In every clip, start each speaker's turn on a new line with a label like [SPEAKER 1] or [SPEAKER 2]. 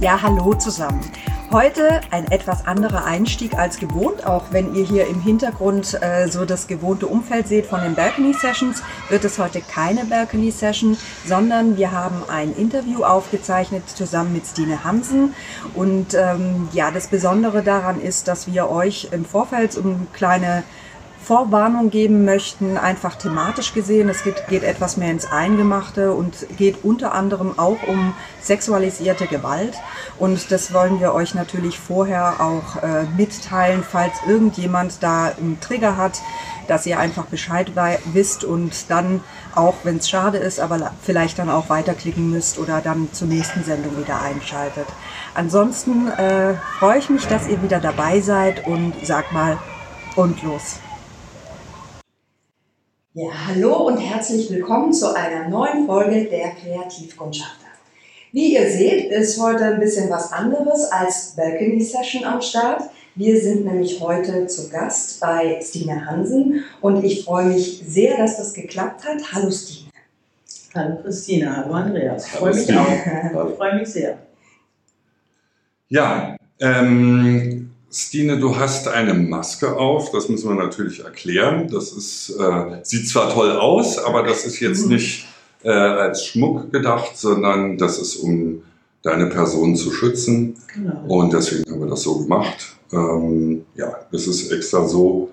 [SPEAKER 1] Ja, hallo zusammen. Heute ein etwas anderer Einstieg als gewohnt, auch wenn ihr hier im Hintergrund so das gewohnte Umfeld seht von den Balcony Sessions, wird es heute keine Balcony Session, sondern wir haben ein Interview aufgezeichnet zusammen mit Stine Hansen. Und ja, das Besondere daran ist, dass wir euch im Vorfeld so eine kleine Vorwarnung geben möchten, einfach thematisch gesehen. Es geht etwas mehr ins Eingemachte und geht unter anderem auch um sexualisierte Gewalt. Und das wollen wir euch natürlich vorher auch mitteilen, falls irgendjemand da einen Trigger hat, dass ihr einfach Bescheid wisst und dann, auch wenn es schade ist, aber vielleicht dann auch weiterklicken müsst oder dann zur nächsten Sendung wieder einschaltet. Ansonsten freue ich mich, dass ihr wieder dabei seid und sag mal, und los.
[SPEAKER 2] Ja, hallo und herzlich willkommen zu einer neuen Folge der Kreativkundschafter. Wie ihr seht, ist heute ein bisschen was anderes als Balcony Session am Start. Wir sind nämlich heute zu Gast bei Stine Hansen und ich freue mich sehr, dass das geklappt hat. Hallo Stine.
[SPEAKER 3] Hallo Christine, hallo Andreas. Ich freue mich auch. Ich freue mich sehr.
[SPEAKER 4] Ja, Stine, du hast eine Maske auf, das müssen wir natürlich erklären. Das ist, sieht zwar toll aus, aber das ist jetzt nicht als Schmuck gedacht, sondern das ist, um deine Person zu schützen. Genau. Und deswegen haben wir das so gemacht. Ja, es ist extra so,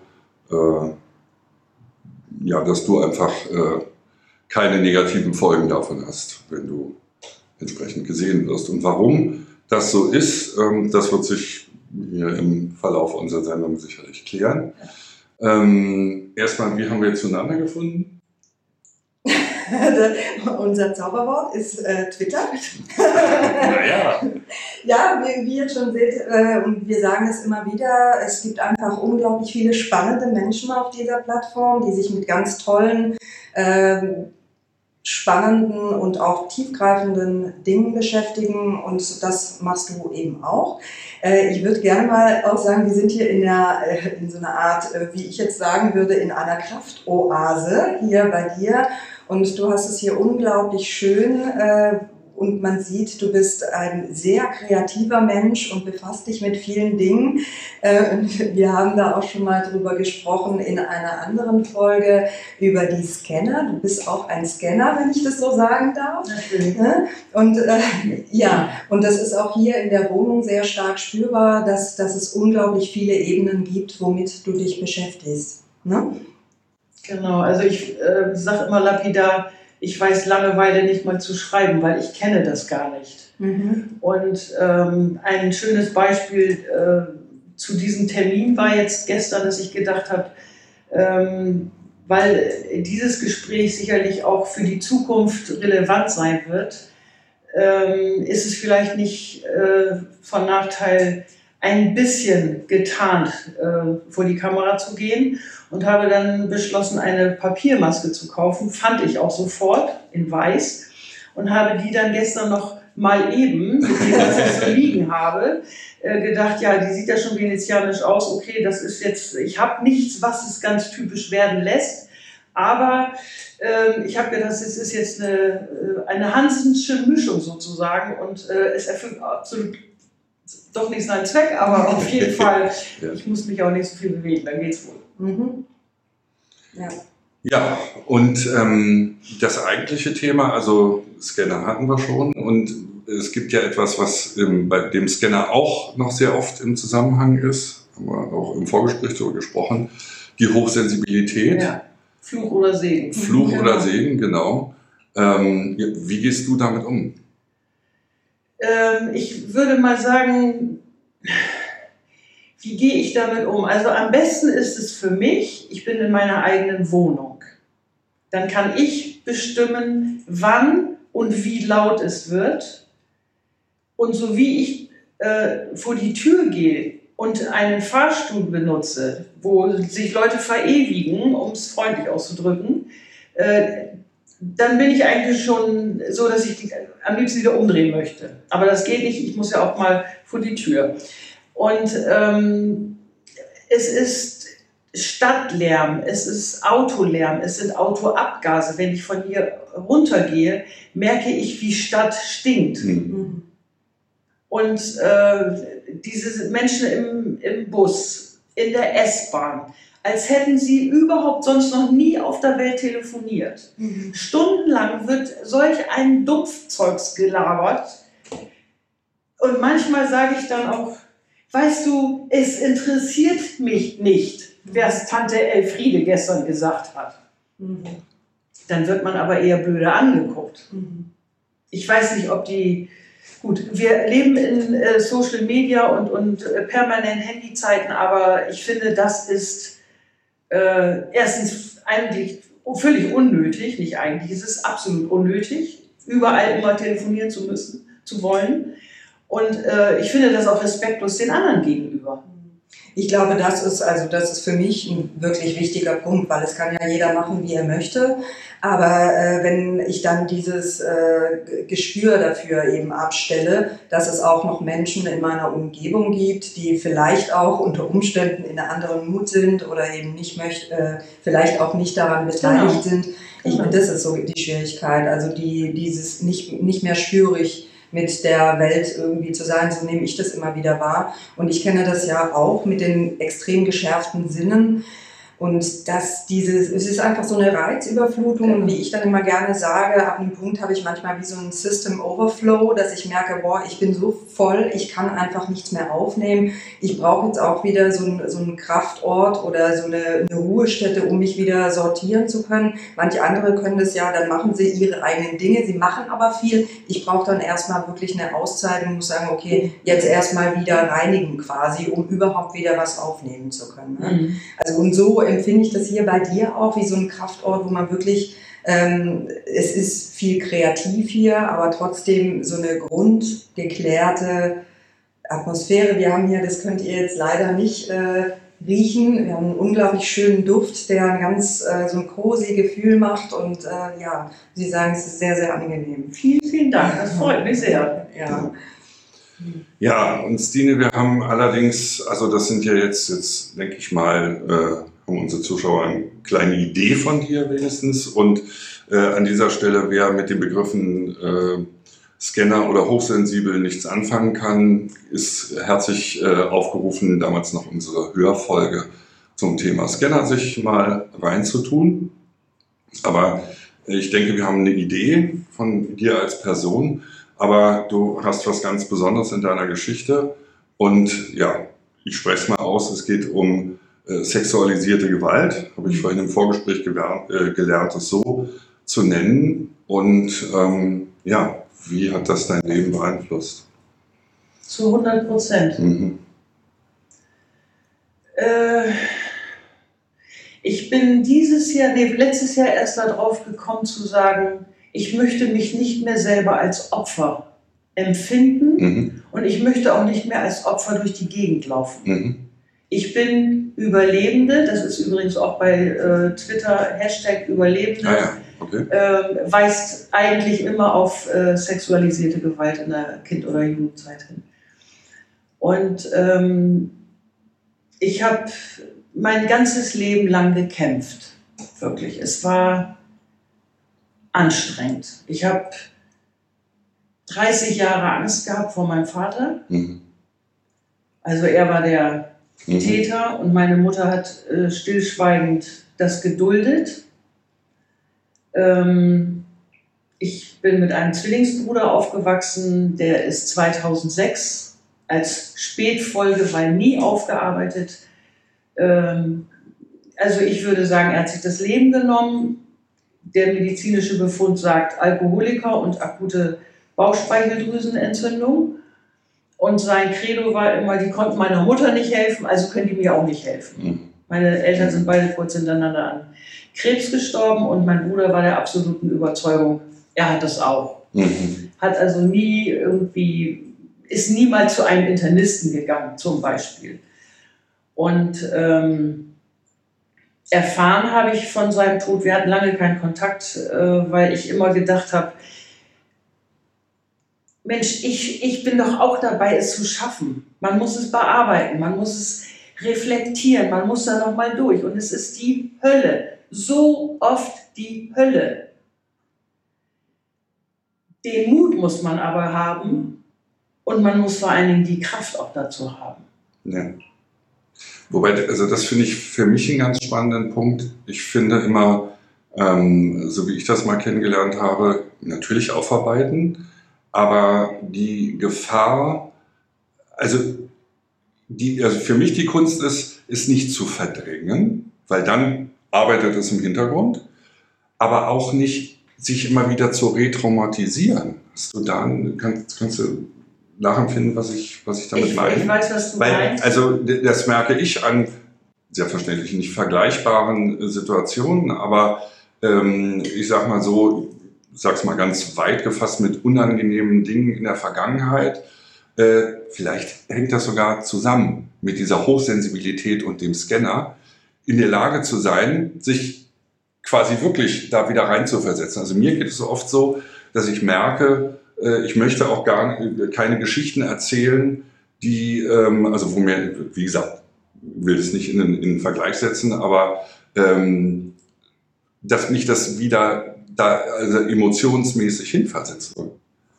[SPEAKER 4] ja, dass du einfach keine negativen Folgen davon hast, wenn du entsprechend gesehen wirst. Und warum das so ist, das wird sich hier im Verlauf unserer Sendung sicherlich klären. Erstmal, wie haben wir zueinander gefunden?
[SPEAKER 2] Unser Zauberwort ist Twitter.
[SPEAKER 4] Naja.
[SPEAKER 2] Ja, wie ihr schon seht, und wir sagen es immer wieder, es gibt einfach unglaublich viele spannende Menschen auf dieser Plattform, die sich mit ganz tollen, spannenden und auch tiefgreifenden Dingen beschäftigen und das machst du eben auch. Ich würde gerne mal auch sagen, wir sind hier in so einer Art, wie ich jetzt sagen würde, in einer Kraftoase hier bei dir und du hast es hier unglaublich schön und man sieht, du bist ein sehr kreativer Mensch und befasst dich mit vielen Dingen. Und wir haben da auch schon mal drüber gesprochen in einer anderen Folge über die Scanner. Du bist auch ein Scanner, wenn ich das so sagen darf. Natürlich. Und ja, und das ist auch hier in der Wohnung sehr stark spürbar, dass es unglaublich viele Ebenen gibt, womit du dich beschäftigst. Ne?
[SPEAKER 3] Genau, also ich sage immer lapidar, ich weiß Langeweile nicht mal zu schreiben, weil ich kenne das gar nicht. Mhm. Und ein schönes Beispiel zu diesem Termin war jetzt gestern, dass ich gedacht habe, weil dieses Gespräch sicherlich auch für die Zukunft relevant sein wird, ist es vielleicht nicht von Nachteil, ein bisschen getarnt vor die Kamera zu gehen und habe dann beschlossen, eine Papiermaske zu kaufen. Fand ich auch sofort in weiß und habe die dann gestern noch mal eben, mit dem, was ich so liegen habe, gedacht, ja, die sieht ja schon venezianisch aus. Okay, das ist jetzt, ich habe nichts, was es ganz typisch werden lässt. Aber ich habe gedacht, es ist jetzt eine Hansensche Mischung sozusagen und es erfüllt absolut doch nicht seinen Zweck, aber auf jeden Fall, ja. Ich muss mich auch nicht so viel bewegen, dann geht's wohl. Mhm.
[SPEAKER 4] Ja. Ja, und das eigentliche Thema, also Scanner hatten wir schon und es gibt ja etwas, was bei dem Scanner auch noch sehr oft im Zusammenhang ist, haben wir auch im Vorgespräch darüber gesprochen, die Hochsensibilität.
[SPEAKER 3] Ja. Fluch oder Segen.
[SPEAKER 4] Fluch oder Segen, genau. Wie gehst du damit um?
[SPEAKER 3] Ich würde mal sagen, wie gehe ich damit um? Also am besten ist es für mich, ich bin in meiner eigenen Wohnung. Dann kann ich bestimmen, wann und wie laut es wird. Und so wie ich vor die Tür gehe und einen Fahrstuhl benutze, wo sich Leute verewigen, um es freundlich auszudrücken, dann bin ich eigentlich schon so, dass ich am liebsten wieder umdrehen möchte. Aber das geht nicht, ich muss ja auch mal vor die Tür. Und es ist Stadtlärm, es ist Autolärm, es sind Autoabgase. Wenn ich von hier runtergehe, merke ich, wie Stadt stinkt. Mhm. Und diese Menschen im Bus, in der S-Bahn, als hätten sie überhaupt sonst noch nie auf der Welt telefoniert. Stundenlang wird solch ein Dumpfzeugs gelabert. Und manchmal sage ich dann auch, weißt du, es interessiert mich nicht, was Tante Elfriede gestern gesagt hat. Dann wird man aber eher blöde angeguckt. Ich weiß nicht, ob die... Gut, wir leben in Social Media und permanent Handyzeiten, aber ich finde, das ist erstens eigentlich völlig unnötig, nicht eigentlich, es ist absolut unnötig, überall immer telefonieren zu müssen, zu wollen. Und ich finde das auch respektlos den anderen gegenüber.
[SPEAKER 2] Ich glaube, das ist für mich ein wirklich wichtiger Punkt, weil es kann ja jeder machen, wie er möchte. Aber wenn ich dann dieses Gespür dafür eben abstelle, dass es auch noch Menschen in meiner Umgebung gibt, die vielleicht auch unter Umständen in einer anderen Mut sind oder eben nicht vielleicht auch nicht daran beteiligt sind. Das ist so die Schwierigkeit. Also dieses nicht mehr schwierig mit der Welt irgendwie zu sein, so nehme ich das immer wieder wahr. Und ich kenne das ja auch mit den extrem geschärften Sinnen. Und es ist einfach so eine Reizüberflutung. Und wie ich dann immer gerne sage, ab einem Punkt habe ich manchmal wie so ein System Overflow, dass ich merke, boah, ich bin so voll, ich kann einfach nichts mehr aufnehmen. Ich brauche jetzt auch wieder so einen Kraftort oder so eine Ruhestätte, um mich wieder sortieren zu können. Manche andere können das ja, dann machen sie ihre eigenen Dinge, sie machen aber viel. Ich brauche dann erstmal wirklich eine Auszeit und muss sagen, okay, jetzt erstmal wieder reinigen quasi, um überhaupt wieder was aufnehmen zu können. Ne? Also und so empfinde ich das hier bei dir auch wie so ein Kraftort, wo man wirklich, es ist viel kreativ hier, aber trotzdem so eine grundgeklärte Atmosphäre. Wir haben hier, das könnt ihr jetzt leider nicht riechen, wir haben einen unglaublich schönen Duft, der ein ganz so ein cozy Gefühl macht und ja, Sie sagen, es ist sehr, sehr angenehm.
[SPEAKER 3] Vielen, vielen Dank, das freut mich sehr.
[SPEAKER 2] Ja.
[SPEAKER 4] Ja, und Stine, wir haben allerdings, also das sind ja jetzt denke ich mal, haben unsere Zuschauer eine kleine Idee von dir wenigstens. Und an dieser Stelle, wer mit den Begriffen Scanner oder hochsensibel nichts anfangen kann, ist herzlich aufgerufen, damals noch unsere Hörfolge zum Thema Scanner sich mal reinzutun. Aber ich denke, wir haben eine Idee von dir als Person, aber du hast was ganz Besonderes in deiner Geschichte. Und ja, ich spreche es mal aus, es geht um sexualisierte Gewalt, habe ich vorhin im Vorgespräch gelernt, das so zu nennen. Und ja, wie hat das dein Leben beeinflusst?
[SPEAKER 3] Zu 100%. Ich bin letztes Jahr erst darauf gekommen zu sagen, ich möchte mich nicht mehr selber als Opfer empfinden und ich möchte auch nicht mehr als Opfer durch die Gegend laufen. Ich bin Überlebende, das ist übrigens auch bei Twitter #Überlebende, weist eigentlich immer auf sexualisierte Gewalt in der Kind- oder Jugendzeit hin. Und ich habe mein ganzes Leben lang gekämpft, wirklich. Es war anstrengend. Ich habe 30 Jahre Angst gehabt vor meinem Vater. Also er war der Täter und meine Mutter hat stillschweigend das geduldet. Ich bin mit einem Zwillingsbruder aufgewachsen, der ist 2006 als Spätfolge, weil nie aufgearbeitet. Also ich würde sagen, er hat sich das Leben genommen. Der medizinische Befund sagt Alkoholiker und akute Bauchspeicheldrüsenentzündung. Und sein Credo war immer, die konnten meiner Mutter nicht helfen, also können die mir auch nicht helfen. Meine Eltern sind beide kurz hintereinander an Krebs gestorben und mein Bruder war der absoluten Überzeugung, er hat das auch. Hat also ist niemals zu einem Internisten gegangen, zum Beispiel. Und erfahren habe ich von seinem Tod, wir hatten lange keinen Kontakt, weil ich immer gedacht habe, Mensch, ich bin doch auch dabei, es zu schaffen. Man muss es bearbeiten, man muss es reflektieren, man muss da nochmal durch. Und es ist die Hölle, so oft die Hölle. Den Mut muss man aber haben, Und man muss vor allen Dingen die Kraft auch dazu haben.
[SPEAKER 4] Ja. Wobei, also das finde ich für mich einen ganz spannenden Punkt. Ich finde immer, so wie ich das mal kennengelernt habe, natürlich aufarbeiten, aber die Gefahr, also für mich die Kunst ist nicht zu verdrängen, weil dann arbeitet es im Hintergrund, aber auch nicht sich immer wieder zu retraumatisieren. Hast du da, kannst du nachempfinden, was ich damit meine?
[SPEAKER 3] Ich weiß, was du meinst.
[SPEAKER 4] Also das merke ich an selbstverständlich nicht vergleichbaren Situationen, aber ich sag mal so, sag's mal ganz weit gefasst, mit unangenehmen Dingen in der Vergangenheit. Vielleicht hängt das sogar zusammen mit dieser Hochsensibilität und dem Scanner, in der Lage zu sein, sich quasi wirklich da wieder reinzuversetzen. Also mir geht es so oft so, dass ich merke, ich möchte auch keine Geschichten erzählen, die, also wo mir, wie gesagt, will es nicht in einen Vergleich setzen, aber dass mich das wieder da also emotionsmäßig hinversetzt wird.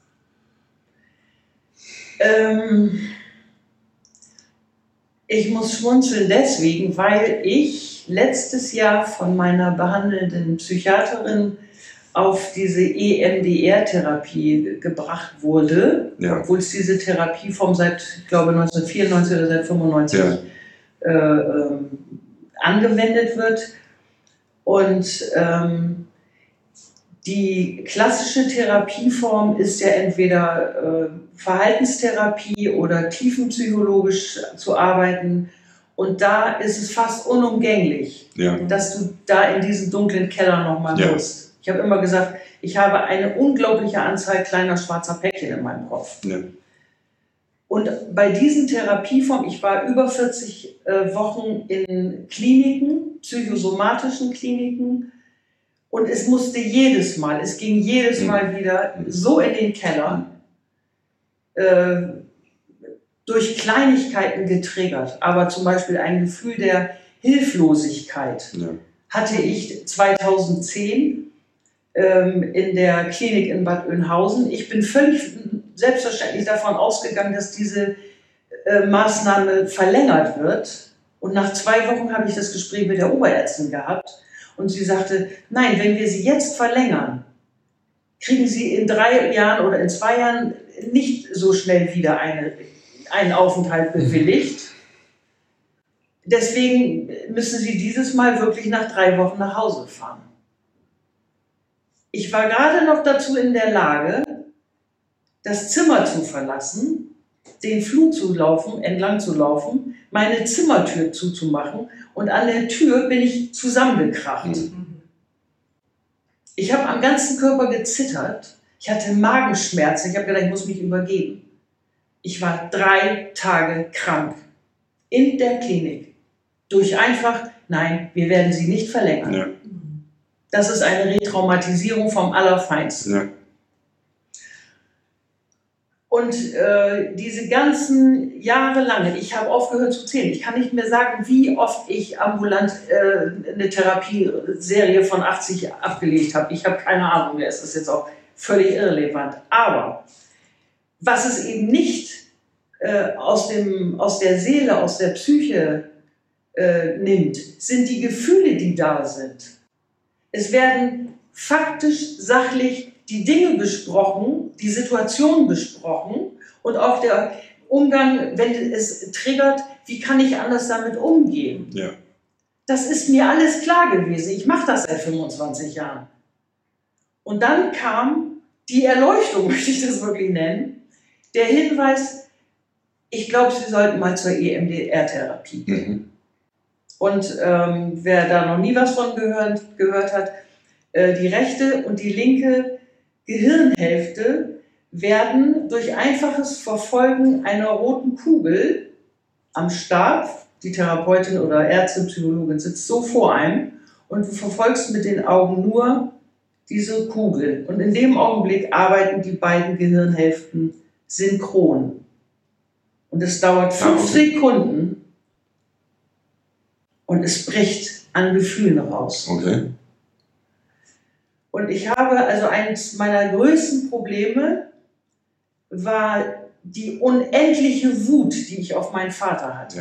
[SPEAKER 3] Ich muss schmunzeln deswegen, weil ich letztes Jahr von meiner behandelnden Psychiaterin auf diese EMDR-Therapie gebracht wurde,
[SPEAKER 4] Ja.
[SPEAKER 3] obwohl es diese Therapieform seit, ich glaube, 1994 oder seit 1995 angewendet wird. Und die klassische Therapieform ist ja entweder Verhaltenstherapie oder tiefenpsychologisch zu arbeiten. Und da ist es fast unumgänglich, dass du da in diesen dunklen Keller nochmal musst. Ich habe immer gesagt, ich habe eine unglaubliche Anzahl kleiner schwarzer Päckchen in meinem Kopf. Ja. Und bei diesen Therapieformen, ich war über 40 Wochen in Kliniken, psychosomatischen Kliniken, und es musste es ging jedes Mal wieder so in den Keller, durch Kleinigkeiten getriggert, aber zum Beispiel ein Gefühl der Hilflosigkeit hatte ich 2010 in der Klinik in Bad Oeynhausen. Ich bin völlig selbstverständlich davon ausgegangen, dass diese Maßnahme verlängert wird. Und nach 2 Wochen habe ich das Gespräch mit der Oberärztin gehabt und sie sagte, nein, wenn wir sie jetzt verlängern, kriegen Sie in 3 Jahren oder in 2 Jahren nicht so schnell wieder einen Aufenthalt bewilligt. Deswegen müssen Sie dieses Mal wirklich nach 3 Wochen nach Hause fahren. Ich war gerade noch dazu in der Lage, das Zimmer zu verlassen, den Flur entlang zu laufen, meine Zimmertür zuzumachen und an der Tür bin ich zusammengekracht. Ich habe am ganzen Körper gezittert, ich hatte Magenschmerzen, ich habe gedacht, ich muss mich übergeben. Ich war 3 Tage krank in der Klinik. Durch einfach, nein, wir werden Sie nicht verlängern. Ja. Das ist eine Retraumatisierung vom Allerfeinsten. Ja. Und diese ganzen Jahre lang, ich habe aufgehört zu zählen. Ich kann nicht mehr sagen, wie oft ich ambulant eine Therapieserie von 80 abgelegt habe. Ich habe keine Ahnung mehr, es ist jetzt auch völlig irrelevant. Aber was es eben nicht aus der Seele, aus der Psyche nimmt, sind die Gefühle, die da sind. Es werden faktisch, sachlich die Dinge besprochen, die Situation besprochen und auch der Umgang, wenn es triggert, wie kann ich anders damit umgehen? Ja. Das ist mir alles klar gewesen. Ich mache das seit 25 Jahren. Und dann kam die Erleuchtung, möchte ich das wirklich nennen, der Hinweis, ich glaube, Sie sollten mal zur EMDR-Therapie gehen. Und wer da noch nie was von gehört hat, die rechte und die linke Gehirnhälfte werden durch einfaches Verfolgen einer roten Kugel am Stab, die Therapeutin oder Ärztin, Psychologin sitzt so vor einem und du verfolgst mit den Augen nur diese Kugel. Und in dem Augenblick arbeiten die beiden Gehirnhälften synchron. Und es dauert 5 Sekunden und es bricht an Gefühlen raus. Okay. Und ich habe, also eines meiner größten Probleme war die unendliche Wut, die ich auf meinen Vater hatte.
[SPEAKER 4] Ja.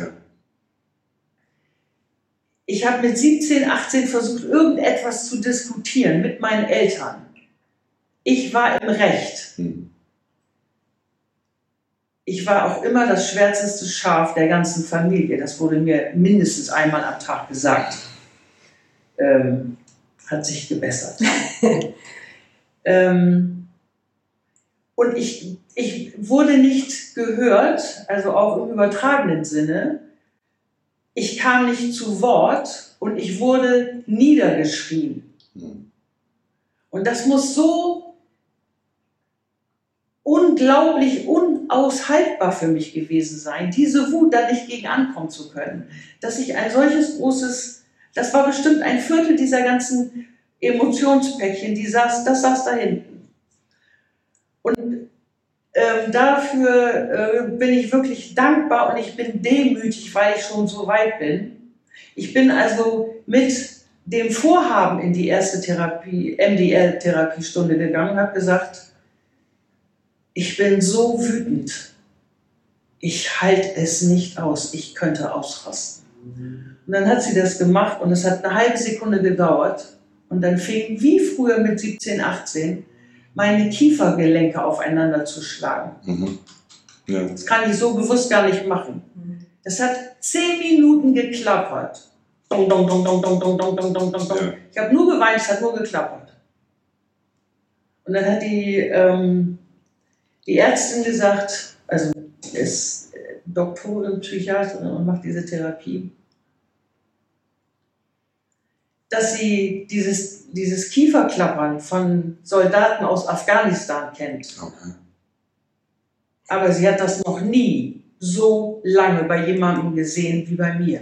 [SPEAKER 3] Ich habe mit 17, 18 versucht, irgendetwas zu diskutieren mit meinen Eltern. Ich war im Recht. Ich war auch immer das schwärzeste Schaf der ganzen Familie. Das wurde mir mindestens einmal am Tag gesagt. Hat sich gebessert. Und ich wurde nicht gehört, also auch im übertragenen Sinne. Ich kam nicht zu Wort und ich wurde niedergeschrien. Und das muss so unglaublich unaushaltbar für mich gewesen sein, diese Wut da nicht gegen ankommen zu können, dass ich ein solches großes, das war bestimmt ein Viertel dieser ganzen Emotionspäckchen, das saß da hinten. Und dafür bin ich wirklich dankbar und ich bin demütig, weil ich schon so weit bin. Ich bin also mit dem Vorhaben in die erste MDR-Therapiestunde gegangen und habe gesagt, ich bin so wütend, ich halte es nicht aus, ich könnte ausrasten. Und dann hat sie das gemacht und es hat eine halbe Sekunde gedauert und dann fing wie früher mit 17, 18 meine Kiefergelenke aufeinander zu schlagen.
[SPEAKER 4] Ja.
[SPEAKER 3] Das kann ich so bewusst gar nicht machen. Das hat 10 Minuten geklappert. Dong, dong, dong, dong, dong, dong, dong, dong, dong, dong.
[SPEAKER 4] Ja.
[SPEAKER 3] Ich habe nur geweint, es hat nur geklappert. Und dann hat die Ärztin gesagt, also ist Doktorin, Psychiaterin und macht diese Therapie, dass sie dieses Kieferklappern von Soldaten aus Afghanistan kennt.
[SPEAKER 4] Okay.
[SPEAKER 3] Aber sie hat das noch nie so lange bei jemandem gesehen wie bei mir.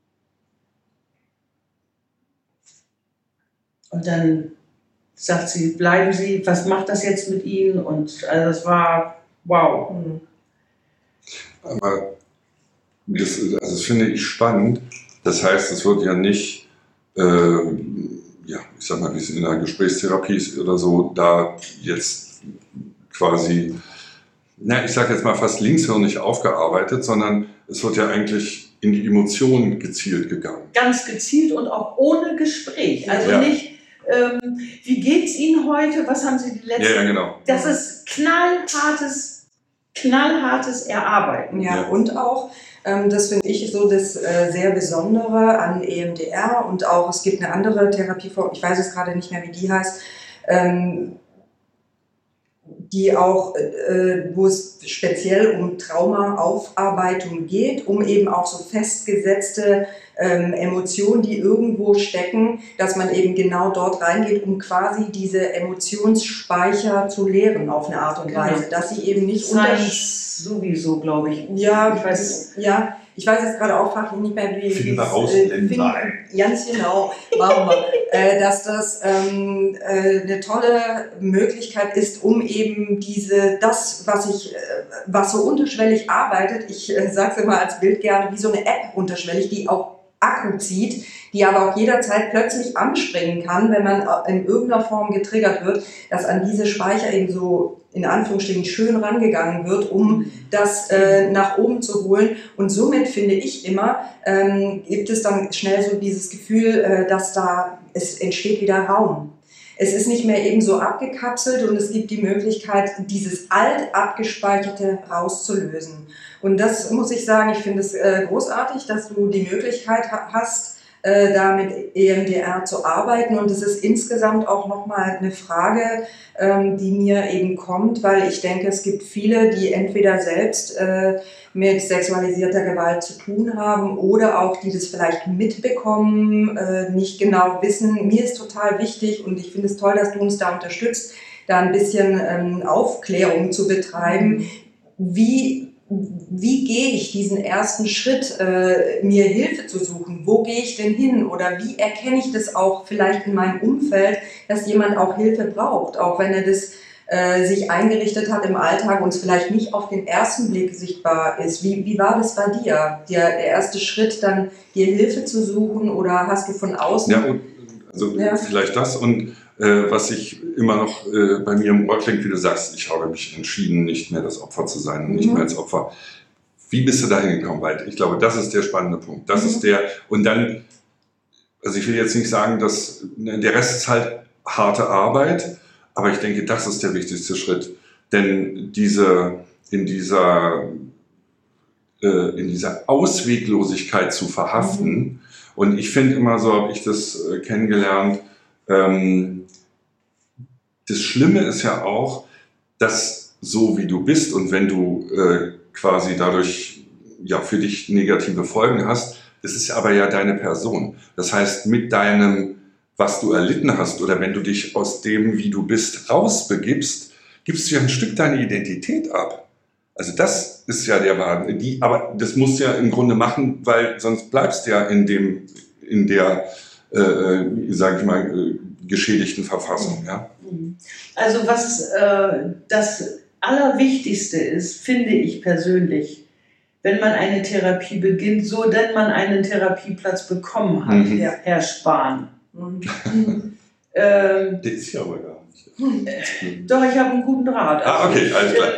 [SPEAKER 3] Und dann sagt sie, bleiben Sie, was macht das jetzt mit Ihnen? Und also es war wow.
[SPEAKER 4] Aber das finde ich spannend. Das heißt, es wird ja nicht, ja, ich sag mal, wie es in der Gesprächstherapie ist oder so, da jetzt quasi, na, ich sag jetzt mal fast linkshirnig aufgearbeitet, sondern es wird ja eigentlich in die Emotionen gezielt gegangen.
[SPEAKER 3] Ganz gezielt und auch ohne Gespräch. Also
[SPEAKER 4] Ja.
[SPEAKER 3] nicht, wie geht's Ihnen heute? Was haben Sie die letzten...
[SPEAKER 4] Ja, genau.
[SPEAKER 3] Das ist knallhartes Erarbeiten.
[SPEAKER 2] Ja, und auch, das finde ich so das sehr Besondere an EMDR und auch, es gibt eine andere Therapieform, ich weiß jetzt gerade nicht mehr, wie die heißt, die auch, wo es speziell um Traumaaufarbeitung geht, um eben auch so festgesetzte Emotionen, die irgendwo stecken, dass man eben genau dort reingeht, um quasi diese Emotionsspeicher zu leeren auf eine Art und
[SPEAKER 3] Genau.
[SPEAKER 2] Weise, dass sie eben nicht
[SPEAKER 3] Science sowieso, glaube ich.
[SPEAKER 2] Ja,
[SPEAKER 3] Ich weiß,
[SPEAKER 2] ich weiß jetzt gerade auch fachlich nicht mehr, wie
[SPEAKER 4] Finden wir
[SPEAKER 2] es,
[SPEAKER 4] raus, blenden wir ein.
[SPEAKER 2] ganz genau, machen wir, dass das eine tolle Möglichkeit ist, um eben was so unterschwellig arbeitet, ich sage es immer als Bild gerne, wie so eine App unterschwellig, die auch Akku zieht, die aber auch jederzeit plötzlich anspringen kann, wenn man in irgendeiner Form getriggert wird, dass an diese Speicher eben so in Anführungsstrichen schön rangegangen wird, um das nach oben zu holen. Und somit finde ich immer, gibt es dann schnell so dieses Gefühl, dass es entsteht wieder Raum. Es ist nicht mehr eben so abgekapselt und es gibt die Möglichkeit, dieses alt abgespeicherte rauszulösen. Und das muss ich sagen, ich finde es großartig, dass du die Möglichkeit hast, da mit EMDR zu arbeiten. Und es ist insgesamt auch nochmal eine Frage, die mir eben kommt, weil ich denke, es gibt viele, die entweder selbst mit sexualisierter Gewalt zu tun haben oder auch die das vielleicht mitbekommen, nicht genau wissen. Mir ist total wichtig und ich finde es toll, dass du uns da unterstützt, da ein bisschen Aufklärung zu betreiben. Wie gehe ich diesen ersten Schritt, mir Hilfe zu suchen? Wo gehe ich denn hin? Oder wie erkenne ich das auch vielleicht in meinem Umfeld, dass jemand auch Hilfe braucht, auch wenn er das sich eingerichtet hat im Alltag und es vielleicht nicht auf den ersten Blick sichtbar ist. Wie war das bei dir? Der erste Schritt, dann dir Hilfe zu suchen oder hast du von außen...
[SPEAKER 4] Ja, also vielleicht das und was ich immer noch bei mir im Ohr klingt, wie du sagst, ich habe mich entschieden, nicht mehr das Opfer zu sein und nicht mehr als Opfer. Wie bist du da hingekommen? Weil ich glaube, das ist der spannende Punkt. Das ist und dann, also ich will jetzt nicht sagen, dass der Rest ist halt harte Arbeit, aber ich denke, das ist der wichtigste Schritt. Denn in dieser Ausweglosigkeit zu verhaften, und ich finde immer, so habe ich das kennengelernt, das Schlimme ist ja auch, dass so wie du bist und wenn du quasi dadurch ja für dich negative Folgen hast, es ist aber ja deine Person. Das heißt, mit deinem, was du erlitten hast oder wenn du dich aus dem, wie du bist, rausbegibst, gibst du ja ein Stück deine Identität ab. Also das ist ja der Wahnsinn. Aber das musst du ja im Grunde machen, weil sonst bleibst du ja in der, sage ich mal, geschädigten Verfassung. Ja?
[SPEAKER 3] Also was das Allerwichtigste ist, finde ich persönlich, wenn man eine Therapie beginnt, so denn man einen Therapieplatz bekommen hat, Herr Spahn.
[SPEAKER 4] Der ist ja aber gar nicht.
[SPEAKER 3] Doch, ich habe einen guten Draht.
[SPEAKER 4] Okay, alles klar.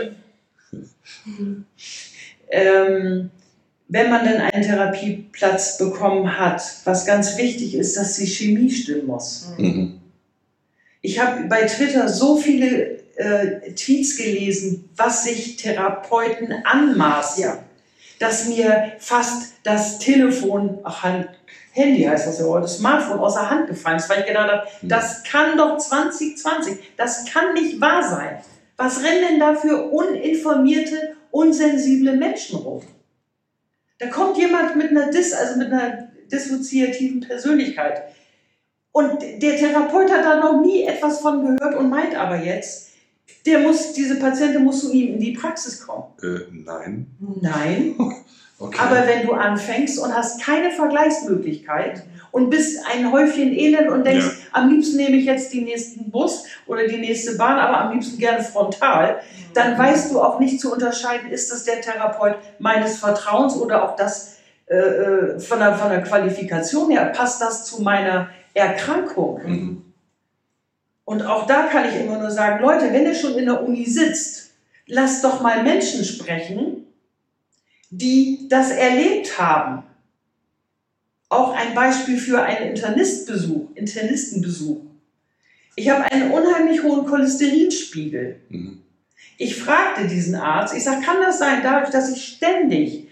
[SPEAKER 3] Wenn man denn einen Therapieplatz bekommen hat, was ganz wichtig ist, dass die Chemie stimmen muss. Ich habe bei Twitter so viele Tweets gelesen, was sich Therapeuten anmaßen, dass mir fast das Telefon, Handy heißt das ja, oder das Smartphone aus der Hand gefallen ist, weil ich gedacht habe, das kann doch 2020, das kann nicht wahr sein. Was rennen denn da für uninformierte, unsensible Menschen rum? Da kommt jemand mit einer dissoziativen Persönlichkeit. Und der Therapeut hat da noch nie etwas von gehört und meint aber jetzt, diese Patientin muss zu ihm in die Praxis kommen.
[SPEAKER 4] Nein.
[SPEAKER 3] Nein.
[SPEAKER 4] Okay.
[SPEAKER 3] Aber wenn du anfängst und hast keine Vergleichsmöglichkeit und bist ein Häufchen Elend und denkst, am liebsten nehme ich jetzt den nächsten Bus oder die nächste Bahn, aber am liebsten gerne frontal, dann weißt du auch nicht zu unterscheiden, ist das der Therapeut meines Vertrauens oder auch das von der Qualifikation her, passt das zu meiner Erkrankung? Und auch da kann ich immer nur sagen, Leute, wenn ihr schon in der Uni sitzt, lasst doch mal Menschen sprechen, die das erlebt haben. Auch ein Beispiel für einen Internistenbesuch. Ich habe einen unheimlich hohen Cholesterinspiegel. Ich fragte diesen Arzt, ich sage, kann das sein, dadurch, dass ich ständig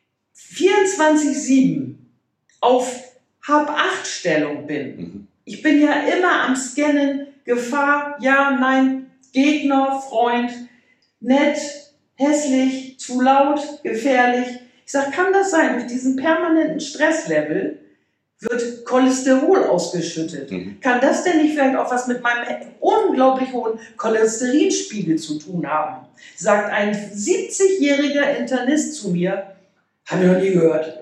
[SPEAKER 3] 24/7 auf Hab-8-Stellung bin. Ich bin ja immer am Scannen, Gefahr, ja, nein, Gegner, Freund, nett, hässlich, zu laut, gefährlich. Ich sage, kann das sein? Durch diesen permanenten Stresslevel wird Cholesterol ausgeschüttet. Kann das denn nicht vielleicht auch was mit meinem unglaublich hohen Cholesterinspiegel zu tun haben? Sagt ein 70-jähriger Internist zu mir, habe ich noch nie gehört.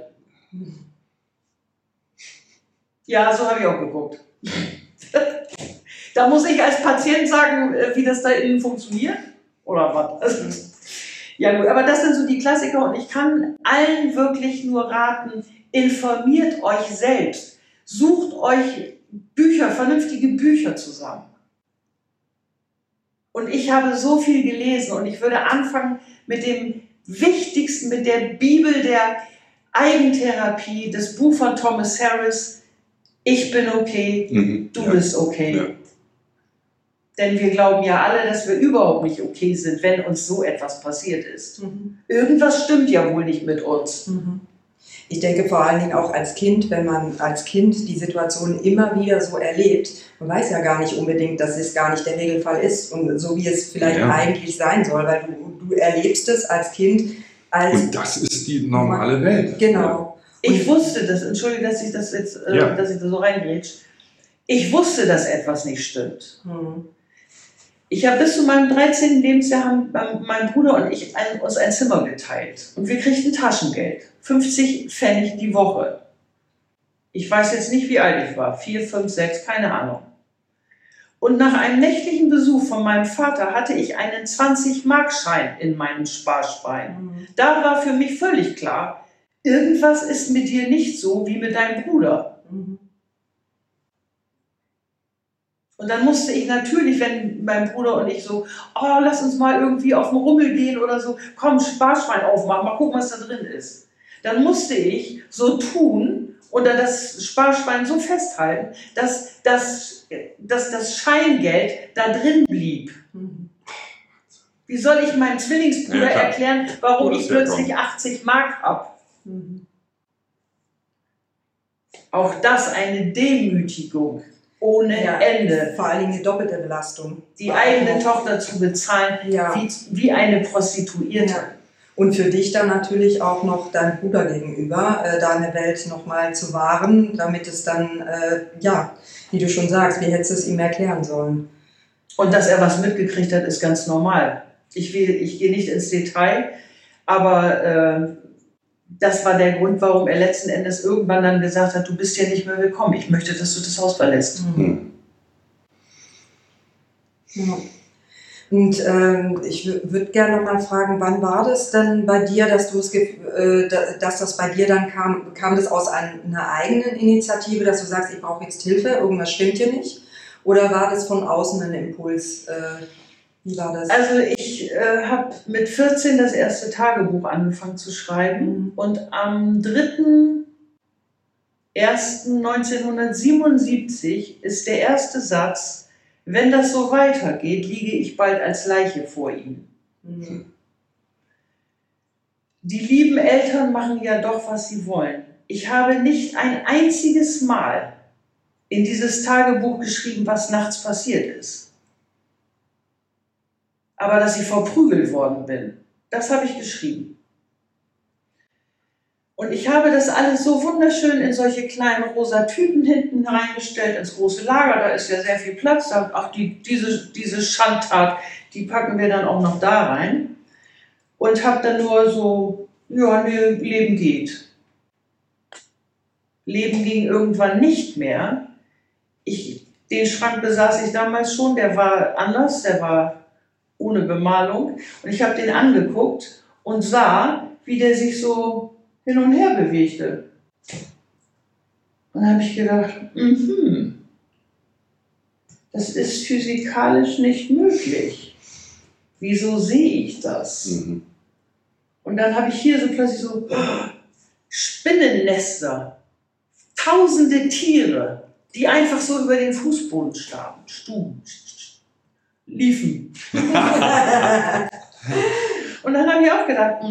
[SPEAKER 3] Ja, so habe ich auch geguckt. Da muss ich als Patient sagen, wie das da innen funktioniert? Oder was? Ja gut, aber das sind so die Klassiker und ich kann allen wirklich nur raten, informiert euch selbst. Sucht euch vernünftige Bücher zusammen. Und ich habe so viel gelesen und ich würde anfangen mit dem Wichtigsten, mit der Bibel der Eigentherapie, das Buch von Thomas Harris, Ich bin okay, du bist okay. Ja. Denn wir glauben ja alle, dass wir überhaupt nicht okay sind, wenn uns so etwas passiert ist. Irgendwas stimmt ja wohl nicht mit uns.
[SPEAKER 2] Ich denke vor allen Dingen auch als Kind, wenn man als Kind die Situation immer wieder so erlebt, man weiß ja gar nicht unbedingt, dass es gar nicht der Regelfall ist und so wie es vielleicht eigentlich sein soll, weil du erlebst es als Kind als... Und
[SPEAKER 4] das ist die normale Welt.
[SPEAKER 2] Genau.
[SPEAKER 3] Ich wusste das, entschuldige, dass ich das jetzt, dass ich da so reingrätsch. Ich wusste, dass etwas nicht stimmt. Ich habe bis zu meinem 13. Lebensjahr haben mein Bruder und ich uns ein Zimmer geteilt. Und wir kriegten Taschengeld. 50 Pfennig die Woche. Ich weiß jetzt nicht, wie alt ich war. 4, 5, 6, keine Ahnung. Und nach einem nächtlichen Besuch von meinem Vater hatte ich einen 20-Mark-Schein in meinem Sparschwein. Da war für mich völlig klar, irgendwas ist mit dir nicht so wie mit deinem Bruder. Und dann musste ich natürlich, wenn mein Bruder und ich so, oh, lass uns mal irgendwie auf den Rummel gehen oder so, komm, Sparschwein aufmachen, mal gucken, was da drin ist. Dann musste ich so tun und dann das Sparschwein so festhalten, dass das Scheingeld da drin blieb. Wie soll ich meinem Zwillingsbruder erklären, warum ich plötzlich 80 Mark habe? Auch das eine Demütigung ohne Ende.
[SPEAKER 2] Vor allem eine doppelte Belastung.
[SPEAKER 3] Die eigene Tochter zu bezahlen, wie eine Prostituierte.
[SPEAKER 2] Ja. Und für dich dann natürlich auch noch deinem Bruder gegenüber, deine Welt nochmal zu wahren, damit es dann, wie du schon sagst, wie hättest du es ihm erklären sollen?
[SPEAKER 3] Und dass er was mitgekriegt hat, ist ganz normal. Ich gehe nicht ins Detail, aber das war der Grund, warum er letzten Endes irgendwann dann gesagt hat, du bist hier nicht mehr willkommen, ich möchte, dass du das Haus verlässt.
[SPEAKER 2] Ja. Und ich würde gerne noch mal fragen, wann war das denn bei dir, dass das bei dir dann kam das aus einer eigenen Initiative, dass du sagst, ich brauche jetzt Hilfe, irgendwas stimmt hier nicht? Oder war das von außen ein Impuls? Wie war das?
[SPEAKER 3] Also ich habe mit 14 das erste Tagebuch angefangen zu schreiben und am 3.1.1977 ist der erste Satz: Wenn das so weitergeht, liege ich bald als Leiche vor ihm. Die lieben Eltern machen ja doch, was sie wollen. Ich habe nicht ein einziges Mal in dieses Tagebuch geschrieben, was nachts passiert ist. Aber dass ich verprügelt worden bin, das habe ich geschrieben. Und ich habe das alles so wunderschön in solche kleinen rosa Tüten hinten reingestellt, ins große Lager, da ist ja sehr viel Platz. Ach, diese Schandtat, die packen wir dann auch noch da rein. Und habe dann nur so, Leben geht. Leben ging irgendwann nicht mehr. Den Schrank besaß ich damals schon, der war anders, der war ohne Bemalung. Und ich habe den angeguckt und sah, wie der sich so hin und her bewegte. Und dann habe ich gedacht, das ist physikalisch nicht möglich. Wieso sehe ich das? Und dann habe ich hier so plötzlich so Spinnennester, tausende Tiere, die einfach so über den Fußboden liefen. Und dann habe ich auch gedacht,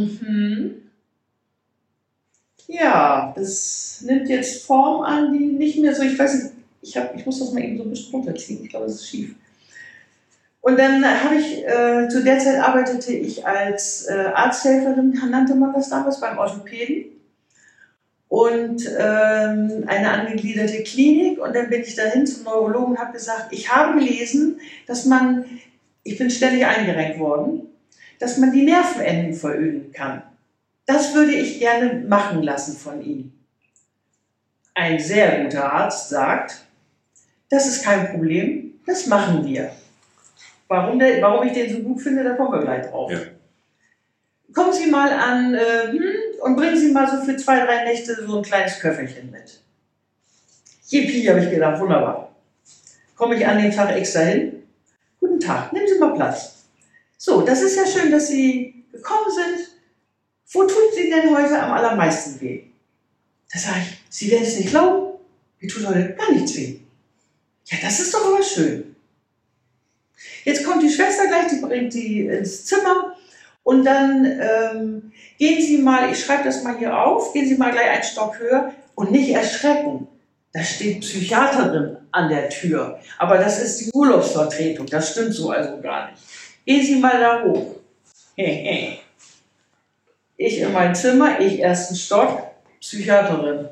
[SPEAKER 3] ja, das nimmt jetzt Form an, die nicht mehr so, ich weiß nicht, ich muss das mal eben so ein bisschen runterziehen, ich glaube, das ist schief. Und dann habe ich, zu der Zeit arbeitete ich als Arzthelferin, nannte man das damals, beim Orthopäden. Und eine angegliederte Klinik. Und dann bin ich dahin zum Neurologen und habe gesagt, ich habe gelesen, ich bin ständig eingerenkt worden, dass man die Nervenenden veröden kann. Das würde ich gerne machen lassen von ihm. Ein sehr guter Arzt sagt, das ist kein Problem, das machen wir. Warum ich den so gut finde, da kommen wir gleich drauf. Ja. Kommen Sie mal an und bringen Sie mal so für 2-3 Nächte so ein kleines Köfferchen mit. Yippie, habe ich gedacht, wunderbar. Komme ich an dem Tag extra hin. Guten Tag, nehmen Sie mal Platz. So, das ist ja schön, dass Sie gekommen sind. Wo tut Sie denn heute am allermeisten weh? Da sage ich, Sie werden es nicht glauben, mir tut heute gar nichts weh. Ja, das ist doch aber schön. Jetzt kommt die Schwester gleich, die bringt Sie ins Zimmer und dann gehen Sie mal, ich schreibe das mal hier auf, gehen Sie mal gleich einen Stock höher und nicht erschrecken. Da steht Psychiaterin an der Tür, aber das ist die Urlaubsvertretung, das stimmt so also gar nicht. Gehen Sie mal da hoch. Ich in mein Zimmer, ich ersten Stock, Psychiaterin.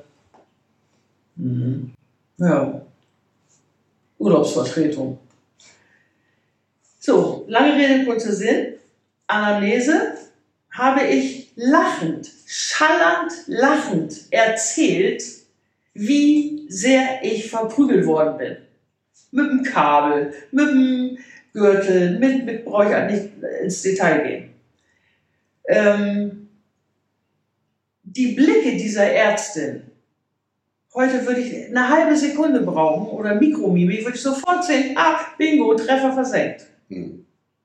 [SPEAKER 3] Ja, Urlaubsvertretung. So, lange Rede, kurzer Sinn. Anamnese habe ich schallend lachend erzählt, wie sehr ich verprügelt worden bin. Mit dem Kabel, mit dem Gürtel, brauche ich nicht ins Detail gehen. Die Blicke dieser Ärztin, Heute würde ich eine halbe Sekunde brauchen oder Mikromimik, würde ich sofort sehen, bingo, Treffer versenkt.
[SPEAKER 4] Mhm.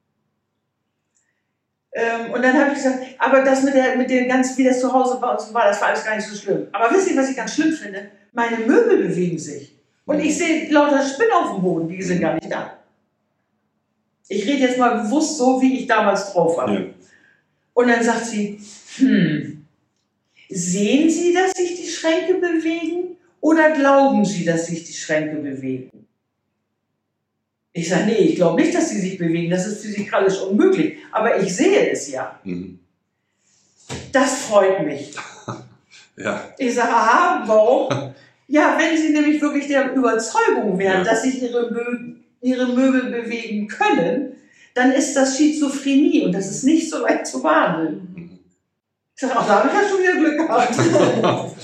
[SPEAKER 3] Und dann habe ich gesagt, aber das mit den ganzen, wie das zu Hause bei uns war, das war alles gar nicht so schlimm. Aber wisst ihr, was ich ganz schlimm finde? Meine Möbel bewegen sich. Und ich sehe lauter Spinnen auf dem Boden, die sind gar nicht da. Ich rede jetzt mal bewusst so, wie ich damals drauf war.
[SPEAKER 4] Ja.
[SPEAKER 3] Und dann sagt sie, sehen Sie, dass sich die Schränke bewegen? Oder glauben Sie, dass sich die Schränke bewegen? Ich sage, nee, ich glaube nicht, dass sie sich bewegen. Das ist physikalisch unmöglich. Aber ich sehe es ja.
[SPEAKER 4] Mhm.
[SPEAKER 3] Das freut mich.
[SPEAKER 4] Ja.
[SPEAKER 3] Ich sage, aha, warum? Ja, wenn Sie nämlich wirklich der Überzeugung wären,
[SPEAKER 4] Ja.
[SPEAKER 3] dass sich Ihre Möbel bewegen können, dann ist das Schizophrenie und das ist nicht so leicht zu behandeln.
[SPEAKER 4] Mhm.
[SPEAKER 3] Ich sage, ach, da habe ich ja schon wieder Glück gehabt.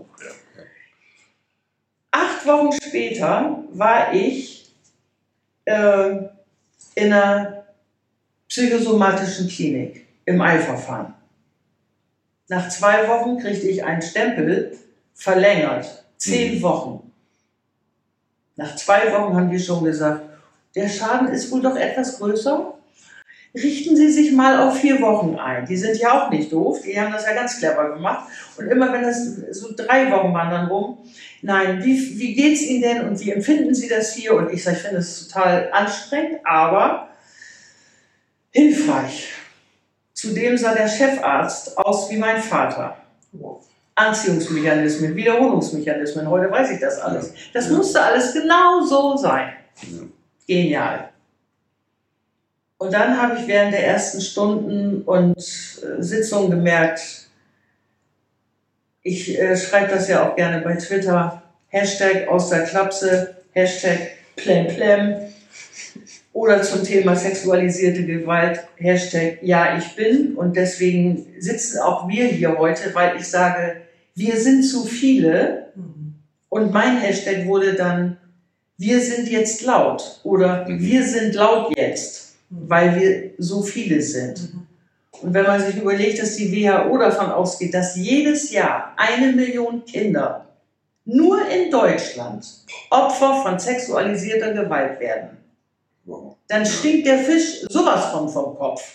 [SPEAKER 3] 8 Wochen später war ich in einer psychosomatischen Klinik im Eilverfahren. Nach 2 Wochen kriegte ich einen Stempel verlängert. 10 Wochen. Nach 2 Wochen haben die schon gesagt, der Schaden ist wohl doch etwas größer. Richten Sie sich mal auf 4 Wochen ein. Die sind ja auch nicht doof, die haben das ja ganz clever gemacht. Und immer wenn das so 3 Wochen waren dann rum, nein, wie geht's Ihnen denn und wie empfinden Sie das hier? Und ich sage, ich finde es total anstrengend, aber hilfreich. Zudem sah der Chefarzt aus wie mein Vater. Anziehungsmechanismen, Wiederholungsmechanismen, heute weiß ich das alles. Das musste alles genau so sein. Genial. Und dann habe ich während der ersten Stunden und Sitzungen gemerkt, ich schreibe das ja auch gerne bei Twitter, Hashtag aus der Klapse, Hashtag Plemplem oder zum Thema sexualisierte Gewalt, Hashtag ja ich bin. Und deswegen sitzen auch wir hier heute, weil ich sage, wir sind zu viele. Und mein Hashtag wurde dann, wir sind jetzt laut oder wir sind laut jetzt, weil wir so viele sind. Und wenn man sich überlegt, dass die WHO davon ausgeht, dass jedes Jahr 1 Million Kinder nur in Deutschland Opfer von sexualisierter Gewalt werden, dann stinkt der Fisch sowas von vom Kopf.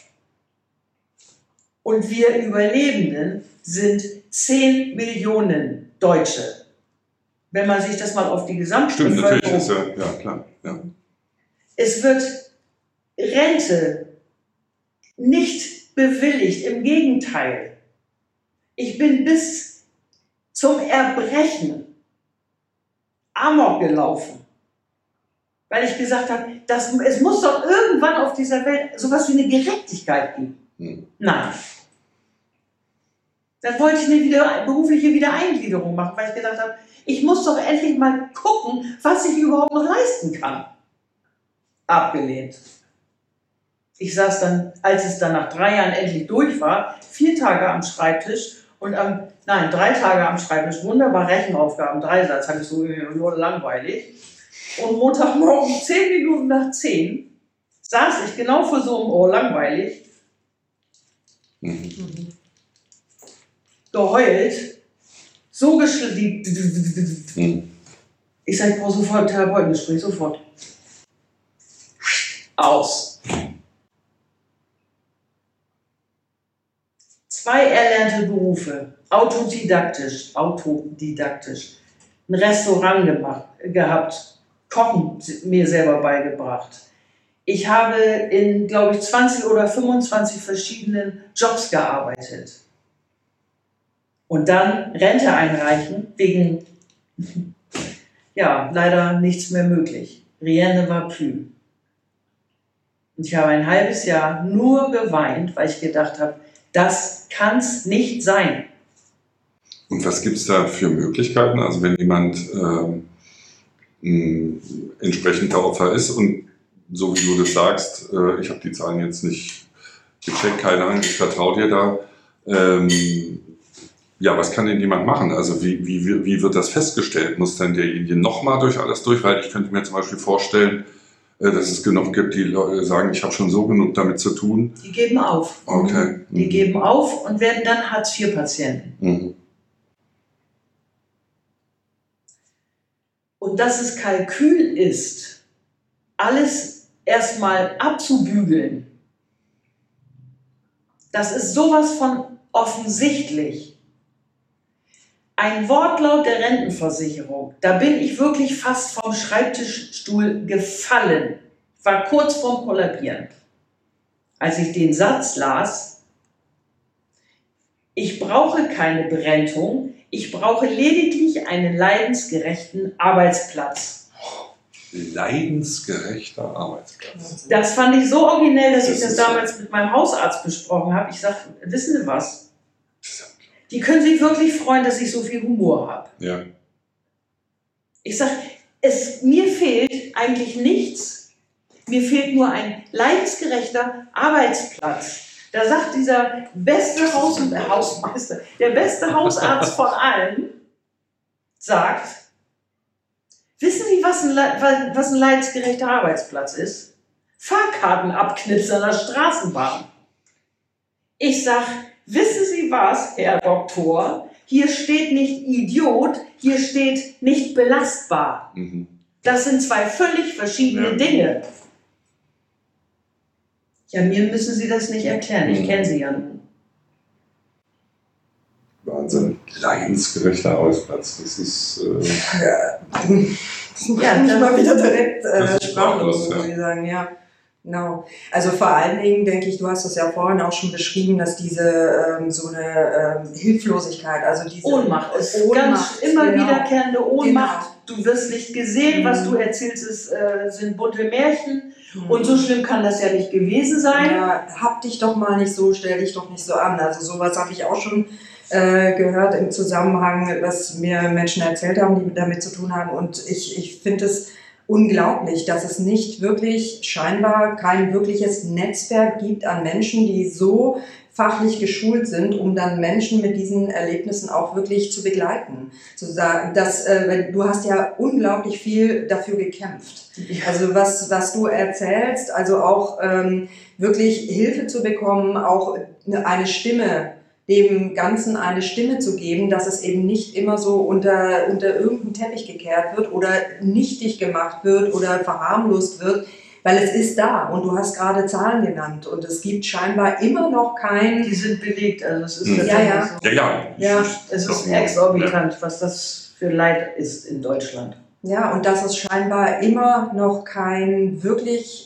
[SPEAKER 3] Und wir Überlebenden sind 10 Millionen Deutsche. Wenn man sich das mal auf die Gesamtbevölkerung...
[SPEAKER 4] Stimmt, natürlich, ist ja klar. Ja.
[SPEAKER 3] Es wird Rente nicht bewilligt, im Gegenteil. Ich bin bis zum Erbrechen amok gelaufen, weil ich gesagt habe, es muss doch irgendwann auf dieser Welt sowas wie eine Gerechtigkeit geben. Nein. Dann wollte ich eine berufliche Wiedereingliederung machen, weil ich gedacht habe, ich muss doch endlich mal gucken, was ich überhaupt noch leisten kann. Abgelehnt. Ich saß dann, als es dann nach 3 Jahren endlich durch war, 4 Tage am Schreibtisch und 3 Tage am Schreibtisch, wunderbar Rechenaufgaben, 3 Satz, hatte ich so nur langweilig. Und Montagmorgen 10 Minuten nach 10 saß ich genau vor so einem Ohr langweilig, geheult, so geschlafen. Ich sage, ich brauche sofort ein Therapeutengespräch, sofort. Aus. 2 erlernte Berufe, autodidaktisch, ein Restaurant gehabt, Kochen mir selber beigebracht. Ich habe in, glaube ich, 20 oder 25 verschiedenen Jobs gearbeitet. Und dann Rente einreichen, wegen, leider nichts mehr möglich. Rien ne va plus. Und ich habe ein halbes Jahr nur geweint, weil ich gedacht habe, das kann's nicht sein.
[SPEAKER 4] Und was gibt es da für Möglichkeiten? Also wenn jemand entsprechender Opfer ist und so wie du das sagst, ich habe die Zahlen jetzt nicht gecheckt, keine Ahnung, ich vertraue dir da. Was kann denn jemand machen? Also wie wird das festgestellt? Muss dann derjenige nochmal durch alles durch? Weil ich könnte mir zum Beispiel vorstellen, dass es genug gibt, die sagen, ich habe schon so genug damit zu tun.
[SPEAKER 3] Die geben auf.
[SPEAKER 4] Okay.
[SPEAKER 3] Die geben auf und werden dann Hartz-IV-Patienten. und dass es Kalkül ist, alles erstmal abzubügeln, das ist sowas von offensichtlich. Ein Wortlaut der Rentenversicherung, da bin ich wirklich fast vom Schreibtischstuhl gefallen. Ich war kurz vorm Kollabieren, als ich den Satz las: Ich brauche keine Berentung, ich brauche lediglich einen leidensgerechten Arbeitsplatz.
[SPEAKER 4] Leidensgerechter Arbeitsplatz.
[SPEAKER 3] Das fand ich so originell, dass ich das
[SPEAKER 4] ist
[SPEAKER 3] damals mit meinem Hausarzt besprochen habe. Ich sage, wissen Sie was? Die können sich wirklich freuen, dass ich so viel Humor habe.
[SPEAKER 4] Ja.
[SPEAKER 3] Ich sage, mir fehlt eigentlich nichts. Mir fehlt nur ein leidensgerechter Arbeitsplatz. Da sagt dieser beste Hausmeister, der beste Hausarzt von allen, sagt, wissen Sie, was ein leidensgerechter Arbeitsplatz ist? Fahrkarten abknipsen an der Straßenbahn. Ich sage, wissen Sie was, Herr Doktor? Hier steht nicht Idiot, hier steht nicht belastbar.
[SPEAKER 4] Mhm.
[SPEAKER 3] Das sind zwei völlig verschiedene Dinge. Ja, mir müssen Sie das nicht erklären, ich kenne Sie ja nun.
[SPEAKER 4] Wahnsinn. Leidensgerechter Arbeitsplatz. Das ist.
[SPEAKER 2] Ja, nicht mal wieder direkt
[SPEAKER 4] Das ist
[SPEAKER 2] sprachlos,
[SPEAKER 4] sprachlos,
[SPEAKER 2] muss ich sagen, ja. Genau. Also vor allen Dingen denke ich, du hast das ja vorhin auch schon beschrieben, dass diese so eine Hilflosigkeit, also diese
[SPEAKER 3] Ohnmacht ist
[SPEAKER 2] Ohnmacht,
[SPEAKER 3] ganz immer
[SPEAKER 2] genau.
[SPEAKER 3] wiederkehrende Ohnmacht. Du wirst nicht gesehen, was du erzählst, sind bunte Märchen. Und so schlimm kann das ja nicht gewesen sein.
[SPEAKER 2] Ja, hab dich doch mal nicht so, stell dich doch nicht so an. Also sowas habe ich auch schon gehört im Zusammenhang, was mir Menschen erzählt haben, die damit zu tun haben. Und ich finde es unglaublich, dass es nicht wirklich, scheinbar kein wirkliches Netzwerk gibt an Menschen, die so fachlich geschult sind, um dann Menschen mit diesen Erlebnissen auch wirklich zu begleiten. Zu sagen, dass, du hast ja unglaublich viel dafür gekämpft. Also was du erzählst, also auch wirklich Hilfe zu bekommen, auch eine Stimme, dem Ganzen eine Stimme zu geben, dass es eben nicht immer so unter irgendeinen Teppich gekehrt wird oder nichtig gemacht wird oder verharmlost wird, weil es ist da und du hast gerade Zahlen genannt und es gibt scheinbar immer noch kein...
[SPEAKER 3] Die sind belegt, also es ist
[SPEAKER 2] Ja.
[SPEAKER 3] so.
[SPEAKER 2] Ja.
[SPEAKER 3] Es ist exorbitant, was das für Leid ist in Deutschland.
[SPEAKER 2] Ja, und dass es scheinbar immer noch kein wirklich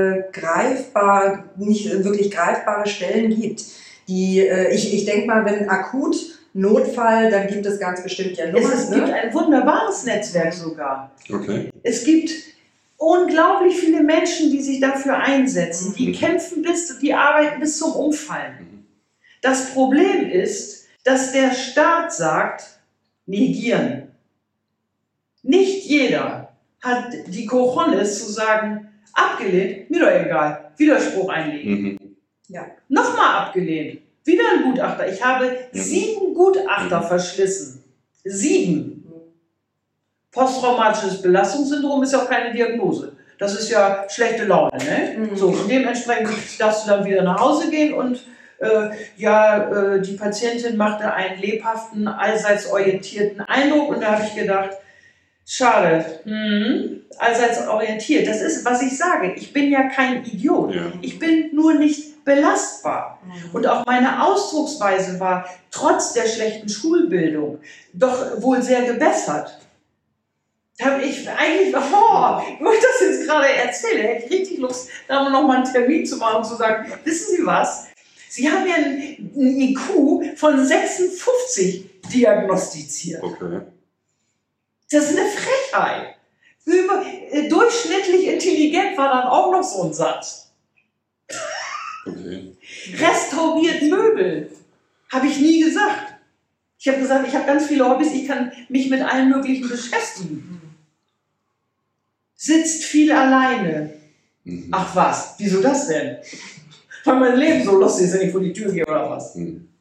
[SPEAKER 2] nicht wirklich greifbare Stellen gibt. Die, ich denke mal, wenn akut Notfall, dann gibt es ganz bestimmt ja Nummern.
[SPEAKER 3] Es gibt ein wunderbares Netzwerk sogar.
[SPEAKER 4] Okay.
[SPEAKER 3] Es gibt unglaublich viele Menschen, die sich dafür einsetzen. Die kämpfen die arbeiten bis zum Umfallen. Das Problem ist, dass der Staat sagt, negieren. Nicht jeder hat die Cojones zu sagen, abgelehnt, mir doch egal, Widerspruch einlegen.
[SPEAKER 2] Ja.
[SPEAKER 3] Nochmal abgelehnt, wieder ein Gutachter. Ich habe 7 Gutachter verschlissen. 7. Posttraumatisches Belastungssyndrom ist ja auch keine Diagnose. Das ist ja schlechte Laune, ne? So, und dementsprechend darfst du dann wieder nach Hause gehen und die Patientin machte einen lebhaften, allseits orientierten Eindruck und da habe ich gedacht, schade, allseits orientiert. Das ist, was ich sage. Ich bin ja kein Idiot.
[SPEAKER 4] Ja.
[SPEAKER 3] Ich bin nur nicht belastbar. Und auch meine Ausdrucksweise war trotz der schlechten Schulbildung doch wohl sehr gebessert. Da habe ich eigentlich, wo ich das jetzt gerade erzähle, hätte ich richtig Lust, da noch mal einen Termin zu machen und zu sagen, wissen Sie was? Sie haben ja einen IQ von 56 diagnostiziert.
[SPEAKER 4] Okay.
[SPEAKER 3] Das ist eine Frechheit. Durchschnittlich intelligent war dann auch noch so ein Satz.
[SPEAKER 4] Okay.
[SPEAKER 3] Restauriert Möbel. Habe ich nie gesagt. Ich habe gesagt, ich habe ganz viele Hobbys, ich kann mich mit allen möglichen beschäftigen. Sitzt viel alleine. Ach was, wieso das denn? Weil mein Leben so lustig ist, wenn ich vor die Tür gehe oder was.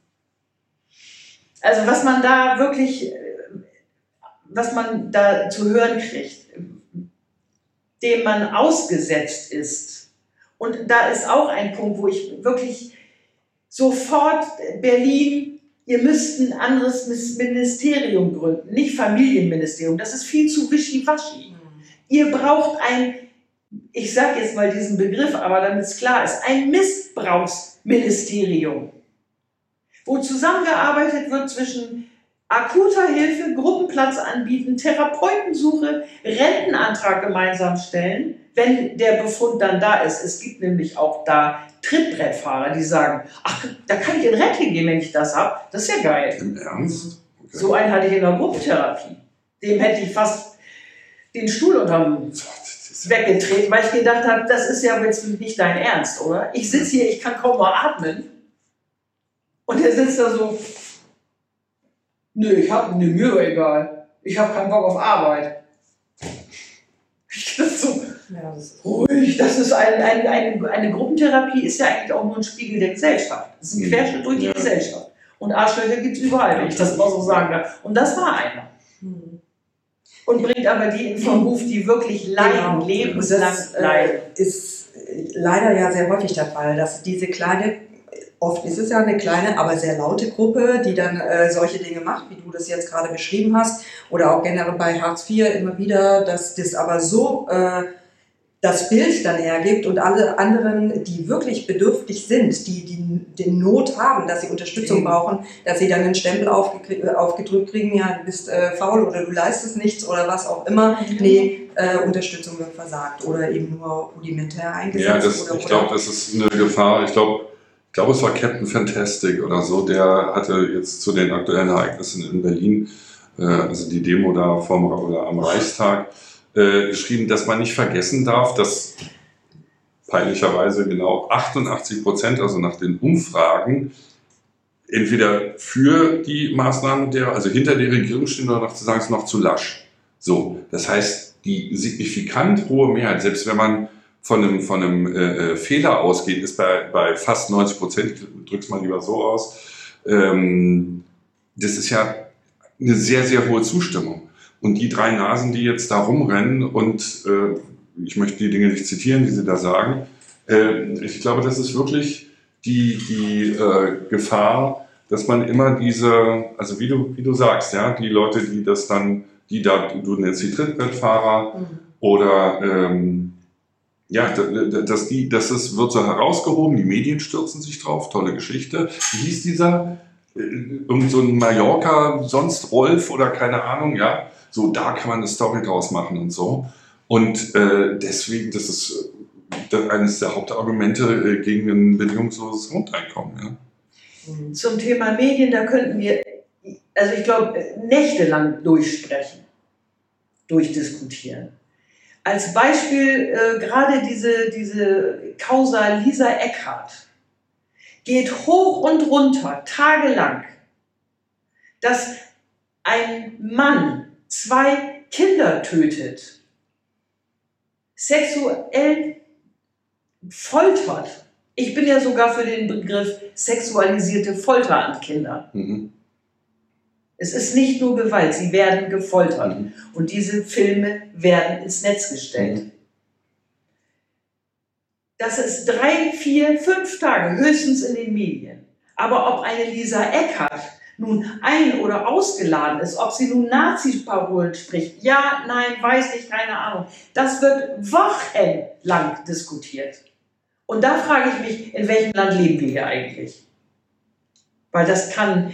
[SPEAKER 3] Also was man da wirklich, was man da zu hören kriegt, dem man ausgesetzt ist. Und da ist auch ein Punkt, wo ich wirklich sofort Berlin ihr müsst ein anderes Ministerium gründen, nicht Familienministerium. Das ist viel zu wischiwaschi. Ihr braucht ich sage jetzt mal diesen Begriff, aber damit es klar ist, ein Missbrauchsministerium, wo zusammengearbeitet wird zwischen akuter Hilfe, Gruppenplatz anbieten, Therapeutensuche, Rentenantrag gemeinsam stellen, wenn der Befund dann da ist. Es gibt nämlich auch da Trittbrettfahrer, die sagen, ach, da kann ich in Rente gehen, wenn ich das habe. Das ist ja geil.
[SPEAKER 4] Im Ernst? Okay.
[SPEAKER 3] So einen hatte ich in der Gruppentherapie. Dem hätte ich fast den Stuhl unterm weggetreten, weil ich gedacht habe, das ist ja jetzt nicht dein Ernst, oder? Ich sitze hier, ich kann kaum mal atmen. Und der sitzt da so, mir doch egal. Ich habe keinen Bock auf Arbeit. Ich dachte so, ruhig, das ist eine Gruppentherapie ist ja eigentlich auch nur ein Spiegel der Gesellschaft. Das ist ein Querschnitt durch die Gesellschaft. Und Arschlöcher gibt es überall, wenn ich das mal so sagen darf. Und das war einer. Und bringt aber die in Verruf, die wirklich leiden, lebenslang leiden.
[SPEAKER 2] Ist leider ja sehr häufig der Fall, dass diese kleine, oft ist es ja eine kleine, aber sehr laute Gruppe, die dann solche Dinge macht, wie du das jetzt gerade beschrieben hast, oder auch generell bei Hartz IV immer wieder, dass das aber so das Bild dann hergibt und alle anderen, die wirklich bedürftig sind, die Not haben, dass sie Unterstützung brauchen, dass sie dann einen Stempel aufgedrückt kriegen, ja, du bist faul oder du leistest nichts oder was auch immer. Nee, Unterstützung wird versagt oder eben nur rudimentär eingesetzt.
[SPEAKER 4] Ja, ich glaube, das ist eine Gefahr. Ich glaube, es war Captain Fantastic oder so, der hatte jetzt zu den aktuellen Ereignissen in Berlin, also die Demo da am Reichstag, geschrieben, dass man nicht vergessen darf, dass peinlicherweise genau 88%, also nach den Umfragen, entweder für die Maßnahmen also hinter der Regierung stehen oder noch zu sagen, es ist noch zu lasch. So, das heißt, die signifikant hohe Mehrheit, selbst wenn man von einem Fehler ausgeht, ist bei fast 90%, ich drück's mal lieber so aus, das ist ja eine sehr, sehr hohe Zustimmung. Und die drei Nasen, die jetzt da rumrennen und ich möchte die Dinge nicht zitieren, die sie da sagen, ich glaube, das ist wirklich die Gefahr, dass man immer also wie du sagst, ja, die Leute, du nennst die Trittbrettfahrer oder wird so herausgehoben, die Medien stürzen sich drauf, tolle Geschichte. Wie hieß dieser? Irgend so ein Mallorca, sonst Rolf oder keine Ahnung, ja. So, da kann man eine Story draus machen und so. Und deswegen, das ist eines der Hauptargumente gegen ein bedingungsloses Grundeinkommen. Ja.
[SPEAKER 3] Zum Thema Medien, da könnten wir, also ich glaube, nächtelang durchdiskutieren. Als Beispiel gerade diese Causa Lisa Eckhardt geht hoch und runter, tagelang, dass ein Mann 2 Kinder tötet, sexuell foltert. Ich bin ja sogar für den Begriff sexualisierte Folter an Kinder. Es ist nicht nur Gewalt, sie werden gefoltert. Und diese Filme werden ins Netz gestellt. Das ist 3, 4, 5 Tage höchstens in den Medien. Aber ob eine Lisa Eckhardt nun ein- oder ausgeladen ist, ob sie nun Nazi-Parolen spricht, ja, nein, weiß nicht, keine Ahnung. Das wird wochenlang diskutiert. Und da frage ich mich, in welchem Land leben wir hier eigentlich? Weil das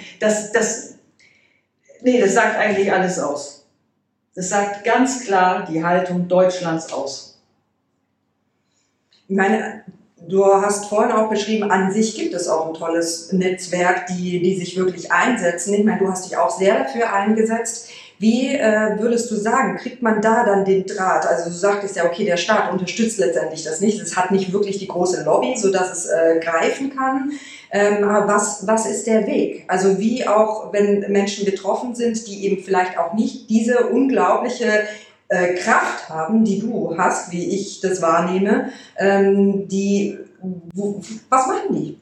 [SPEAKER 3] sagt eigentlich alles aus. Das sagt ganz klar die Haltung Deutschlands aus.
[SPEAKER 2] Ich meine, du hast vorhin auch beschrieben, an sich gibt es auch ein tolles Netzwerk, die sich wirklich einsetzen. Ich meine, du hast dich auch sehr dafür eingesetzt. Wie würdest du sagen, kriegt man da dann den Draht? Also du sagtest ja, okay, der Staat unterstützt letztendlich das nicht. Es hat nicht wirklich die große Lobby, sodass es greifen kann. Aber was ist der Weg? Also wie auch, wenn Menschen betroffen sind, die eben vielleicht auch nicht diese unglaubliche Kraft haben, die du hast, wie ich das wahrnehme, was machen die?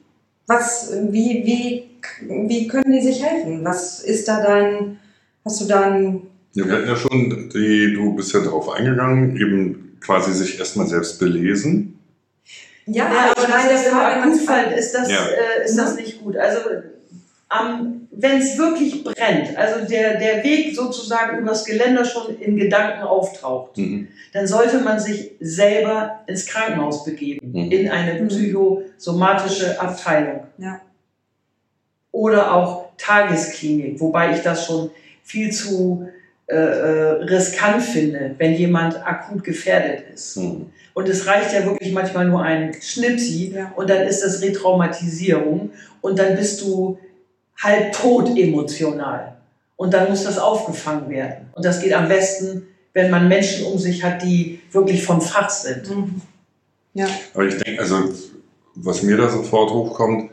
[SPEAKER 2] Wie können die sich helfen? Was ist da hast du dann...
[SPEAKER 4] Ja, wir hatten ja schon, du bist ja darauf eingegangen, eben quasi sich erstmal selbst belesen.
[SPEAKER 3] Ja, aber das ist im Akutfall ist das nicht gut. Also wenn es wirklich brennt, also der Weg sozusagen übers Geländer schon in Gedanken auftaucht, dann sollte man sich selber ins Krankenhaus begeben, in eine psychosomatische Abteilung.
[SPEAKER 2] Ja.
[SPEAKER 3] Oder auch Tagesklinik, wobei ich das schon viel zu riskant finde, wenn jemand akut gefährdet ist. Und es reicht ja wirklich manchmal nur ein Schnipsi und dann ist das Retraumatisierung und dann bist du halb tot emotional. Und dann muss das aufgefangen werden. Und das geht am besten, wenn man Menschen um sich hat, die wirklich vom Fach sind.
[SPEAKER 2] Ja.
[SPEAKER 4] Aber ich denke, also was mir da sofort hochkommt,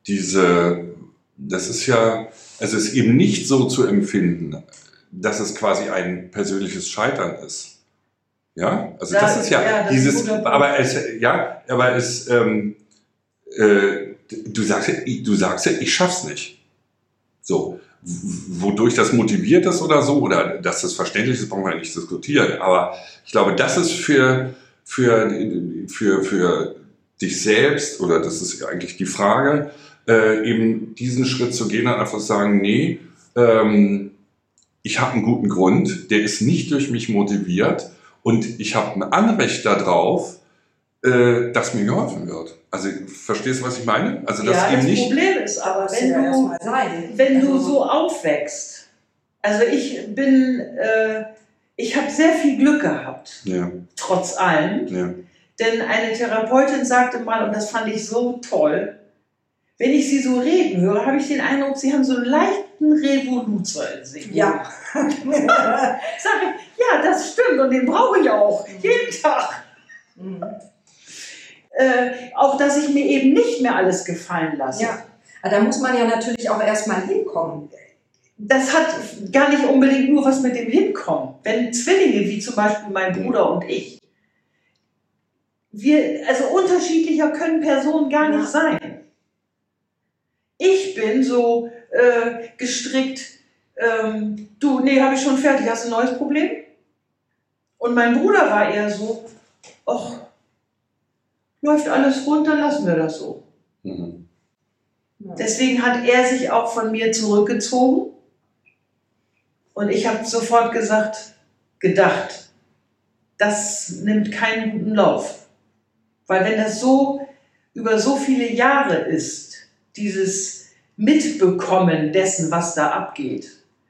[SPEAKER 4] das ist ja, also es ist eben nicht so zu empfinden, dass es quasi ein persönliches Scheitern ist. Ja, also das ist ja
[SPEAKER 3] das
[SPEAKER 4] dieses,
[SPEAKER 3] ist
[SPEAKER 4] aber du sagst ja, ich schaff's nicht. So, wodurch das motiviert ist oder so, oder dass das verständlich ist, brauchen wir ja nicht diskutieren. Aber ich glaube, das ist für dich selbst, oder das ist eigentlich die Frage, eben diesen Schritt zu gehen und einfach sagen, nee, ich habe einen guten Grund, der ist nicht durch mich motiviert und ich habe ein Anrecht darauf, dass mir geholfen wird. Also verstehst du, was ich meine? Also das
[SPEAKER 3] das Problem ist aber, wenn du so aufwächst, also ich habe sehr viel Glück gehabt, trotz allem, denn eine Therapeutin sagte mal, und das fand ich so toll, wenn ich sie so reden höre, habe ich den Eindruck, sie haben so einen leichten Revoluzer in sich.
[SPEAKER 2] Ja.
[SPEAKER 3] Sag ich, ja, das stimmt und den brauche ich auch, jeden Tag. Auch, dass ich mir eben nicht mehr alles gefallen lasse.
[SPEAKER 2] Ja, aber da muss man ja natürlich auch erstmal hinkommen.
[SPEAKER 3] Das hat gar nicht unbedingt nur was mit dem Hinkommen. Wenn Zwillinge, wie zum Beispiel mein Bruder und ich, also unterschiedlicher können Personen gar nicht sein. Ich bin so gestrickt, habe ich schon fertig, hast du ein neues Problem? Und mein Bruder war eher so, ach, läuft alles runter, lassen wir das so. Deswegen hat er sich auch von mir zurückgezogen und ich habe sofort gedacht, das nimmt keinen guten Lauf. Weil wenn das so über so viele Jahre ist, dieses Mitbekommen dessen, was da abgeht,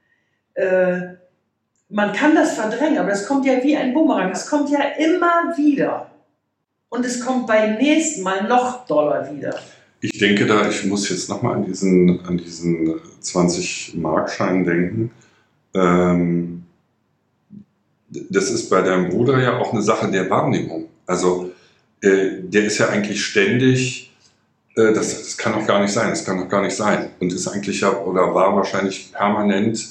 [SPEAKER 3] man kann das verdrängen, aber es kommt ja wie ein Bumerang, es kommt ja immer wieder. Und es kommt beim nächsten Mal noch doller wieder.
[SPEAKER 4] Ich denke ich muss jetzt nochmal an diesen 20-Mark-Schein denken. Das ist bei deinem Bruder ja auch eine Sache der Wahrnehmung. Also der ist ja eigentlich ständig, das kann doch gar nicht sein, das kann doch gar nicht sein. Und ist eigentlich ja, oder war wahrscheinlich permanent,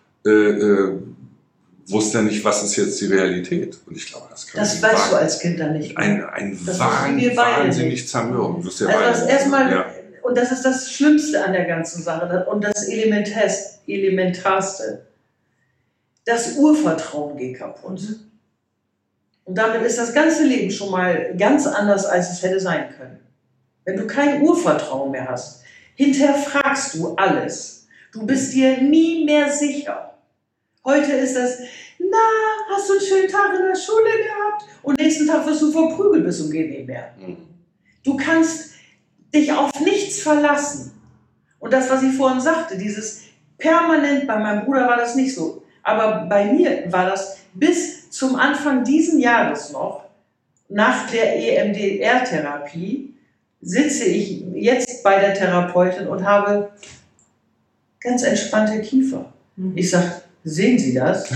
[SPEAKER 4] wusste nicht, was ist jetzt die Realität. Und ich glaube, das
[SPEAKER 3] weißt du als Kind dann nicht mehr.
[SPEAKER 4] Wahnsinnig zermürben.
[SPEAKER 3] Und das ist das Schlimmste an der ganzen Sache und das Elementarste. Das Urvertrauen geht kaputt. Und damit ist das ganze Leben schon mal ganz anders, als es hätte sein können. Wenn du kein Urvertrauen mehr hast, hinterfragst du alles. Du bist dir nie mehr sicher. Heute ist das, hast du einen schönen Tag in der Schule gehabt? Und nächsten Tag wirst du verprügelt bis zum geht nicht mehr. Du kannst dich auf nichts verlassen. Und das, was ich vorhin sagte, dieses permanent, bei meinem Bruder war das nicht so, aber bei mir war das bis zum Anfang diesen Jahres noch, nach der EMDR-Therapie, sitze ich jetzt bei der Therapeutin und habe ganz entspannte Kiefer. Ich sage, sehen Sie das?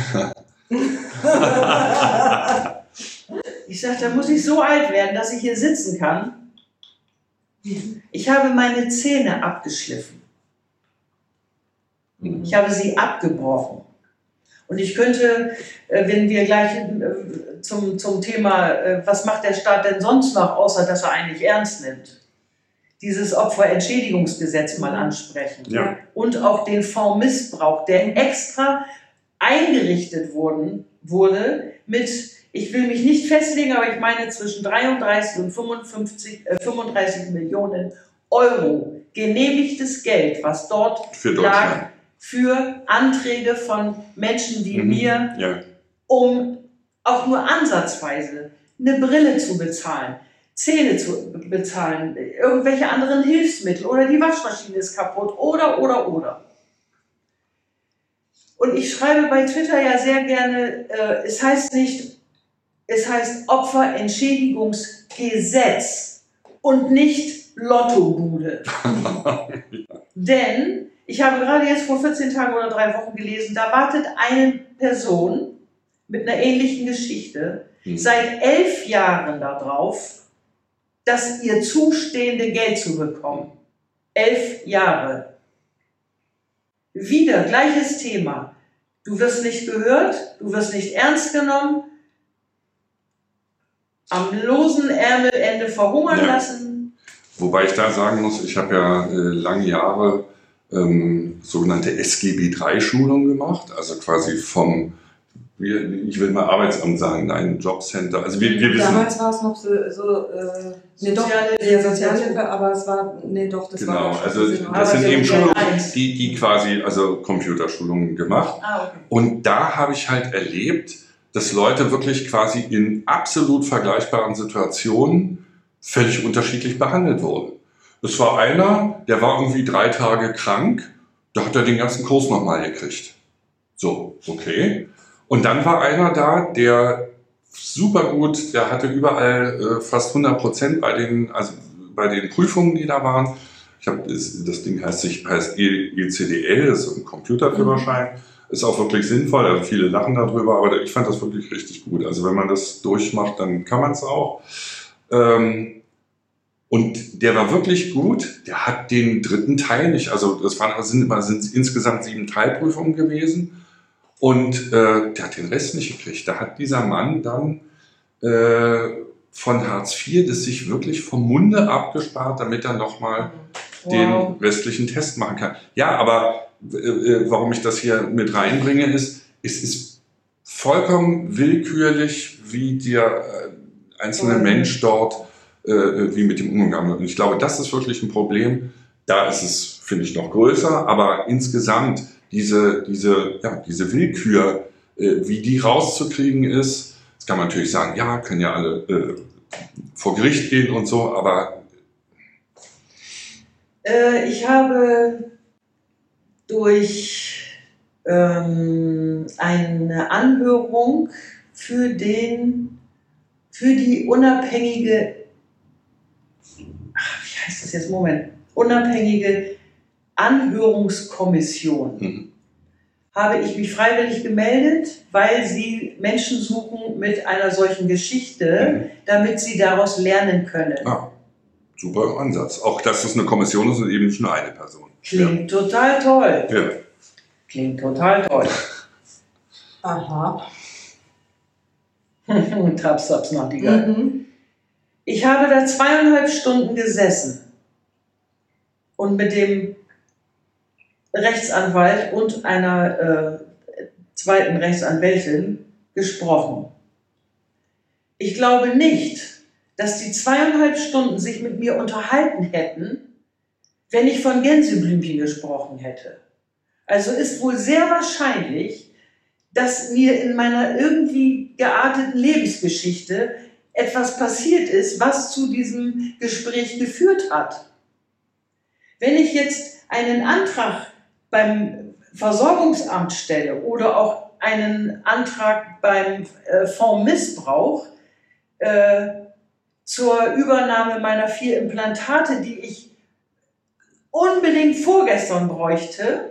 [SPEAKER 3] Ich sage, da muss ich so alt werden, dass ich hier sitzen kann. Ich habe meine Zähne abgeschliffen. Ich habe sie abgebrochen. Und ich könnte, wenn wir gleich zum Thema, was macht der Staat denn sonst noch, außer dass er eigentlich ernst nimmt, dieses Opferentschädigungsgesetz mal ansprechen.
[SPEAKER 4] Ja.
[SPEAKER 3] Und auch den Fondsmissbrauch, der extra eingerichtet wurde mit, ich will mich nicht festlegen, aber ich meine zwischen 33 und 35 Millionen Euro genehmigtes Geld, was dort
[SPEAKER 4] Für
[SPEAKER 3] lag,
[SPEAKER 4] Deutschland.
[SPEAKER 3] für Anträge von Menschen wie mir,
[SPEAKER 4] Ja.
[SPEAKER 3] um auch nur ansatzweise eine Brille zu bezahlen, Zähne zu bezahlen, irgendwelche anderen Hilfsmittel oder die Waschmaschine ist kaputt oder. Und ich schreibe bei Twitter ja sehr gerne, es heißt Opferentschädigungsgesetz und nicht Lottobude. Denn ich habe gerade jetzt vor 14 Tagen oder 3 Wochen gelesen, da wartet eine Person mit einer ähnlichen Geschichte seit 11 Jahren darauf, das ihr zustehende Geld zu bekommen. 11 Jahre. Wieder gleiches Thema. Du wirst nicht gehört, du wirst nicht ernst genommen, am losen Ärmelende verhungern lassen.
[SPEAKER 4] Wobei ich da sagen muss, ich habe ja lange Jahre sogenannte SGB-III-Schulung gemacht, also quasi vom, ich will mal Arbeitsamt sagen, nein, Jobcenter. Also wir wissen.
[SPEAKER 2] Damals war es noch Sozialhilfe, aber es war, das
[SPEAKER 4] genau,
[SPEAKER 2] war
[SPEAKER 4] also das sind eben Schulungen, die quasi, also Computerschulungen gemacht.
[SPEAKER 3] Okay.
[SPEAKER 4] Und da habe ich halt erlebt, dass Leute wirklich quasi in absolut vergleichbaren Situationen völlig unterschiedlich behandelt wurden. Es war einer, der war irgendwie 3 Tage krank, da hat er den ganzen Kurs nochmal gekriegt. So, okay. Und dann war einer da, der super gut, der hatte überall fast 100% bei den Prüfungen, die da waren. Das Ding heißt ECDL, das ist ein Computerführerschein. Ist auch wirklich sinnvoll, also viele lachen darüber, aber ich fand das wirklich richtig gut. Also wenn man das durchmacht, dann kann man es auch. Und der war wirklich gut, der hat den 3. Teil nicht, also sind insgesamt 7 Teilprüfungen gewesen und der hat den Rest nicht gekriegt. Da hat dieser Mann dann von Hartz IV das sich wirklich vom Munde abgespart, damit er nochmal den restlichen Test machen kann. Ja, aber warum ich das hier mit reinbringe, ist, es ist vollkommen willkürlich, wie der einzelne Mensch dort, wie mit dem Umgang wird. Und ich glaube, das ist wirklich ein Problem. Da ist es, finde ich, noch größer, aber insgesamt diese Willkür, wie die rauszukriegen ist, das kann man natürlich sagen, ja, können ja alle vor Gericht gehen und so, aber
[SPEAKER 3] ich habe durch eine Anhörung für die unabhängige, wie heißt das jetzt? Unabhängige Anhörungskommission habe ich mich freiwillig gemeldet, weil sie Menschen suchen mit einer solchen Geschichte, damit sie daraus lernen können.
[SPEAKER 4] ja, super Ansatz. Auch, dass es eine Kommission ist und eben nicht nur eine Person.
[SPEAKER 3] Klingt total toll.
[SPEAKER 4] Ja.
[SPEAKER 3] Klingt total toll.
[SPEAKER 2] Aha.
[SPEAKER 3] Taps, taps, Nachtigall. Ich habe da 2,5 Stunden gesessen und mit dem Rechtsanwalt und einer zweiten Rechtsanwältin gesprochen. Ich glaube nicht, dass die 2,5 Stunden sich mit mir unterhalten hätten, wenn ich von Gänseblümchen gesprochen hätte. Also ist wohl sehr wahrscheinlich, dass mir in meiner irgendwie gearteten Lebensgeschichte etwas passiert ist, was zu diesem Gespräch geführt hat. Wenn ich jetzt einen Antrag beim Versorgungsamt stelle oder auch einen Antrag beim Fonds Missbrauch zur Übernahme meiner 4 Implantate, die ich unbedingt vorgestern bräuchte,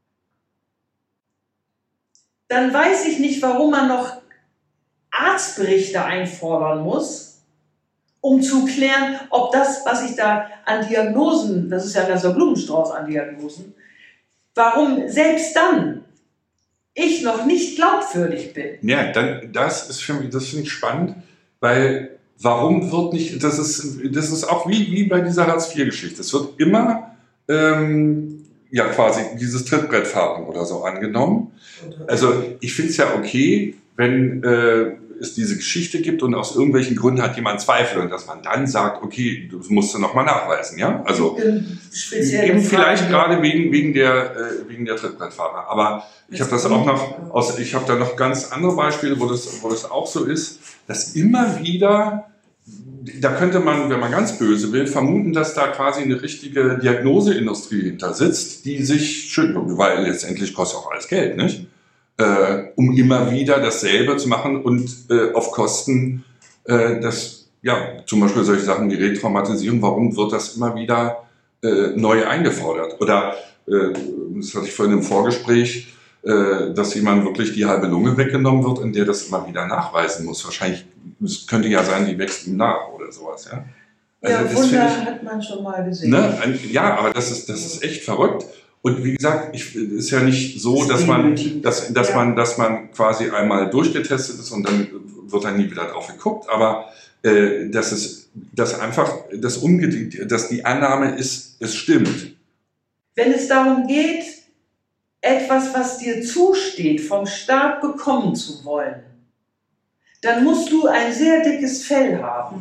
[SPEAKER 3] dann weiß ich nicht, warum man noch Arztberichte einfordern muss, um zu klären, ob das, was ich da an Diagnosen, das ist ja ein ganzer Blumenstrauß an Diagnosen, warum selbst dann ich noch nicht glaubwürdig bin.
[SPEAKER 4] Ja, das finde ich spannend, weil warum wird nicht, das ist auch wie bei dieser Hartz-IV-Geschichte, es wird immer quasi dieses Trittbrettfahren oder so angenommen. Also ich finde es ja okay, wenn es diese Geschichte gibt und aus irgendwelchen Gründen hat jemand Zweifel und dass man dann sagt, okay, das musst du nochmal nachweisen, ja? Also eben vielleicht gerade wegen der Trittbrettfahrer. Aber ich habe das auch noch ich habe da noch ganz andere Beispiele, wo das auch so ist, dass immer wieder, da könnte man, wenn man ganz böse will, vermuten, dass da quasi eine richtige Diagnoseindustrie hinter sitzt, die sich schön, weil letztendlich kostet auch alles Geld, nicht? Um immer wieder dasselbe zu machen und auf Kosten, zum Beispiel solche Sachen wie Retraumatisierung, warum wird das immer wieder neu eingefordert? Oder, das hatte ich vorhin im Vorgespräch, dass jemand wirklich die halbe Lunge weggenommen wird, in der das immer wieder nachweisen muss. Wahrscheinlich, es könnte ja sein, die wächst ihm nach oder sowas. Ja,
[SPEAKER 3] also Wunder hat man schon mal gesehen.
[SPEAKER 4] Ne? Ja, aber das ist echt verrückt. Und wie gesagt, ist ja nicht so, dass man quasi einmal durchgetestet ist und dann wird dann nie wieder drauf geguckt, aber dass die Annahme ist, es stimmt.
[SPEAKER 3] Wenn es darum geht, etwas, was dir zusteht, vom Staat bekommen zu wollen, dann musst du ein sehr dickes Fell haben.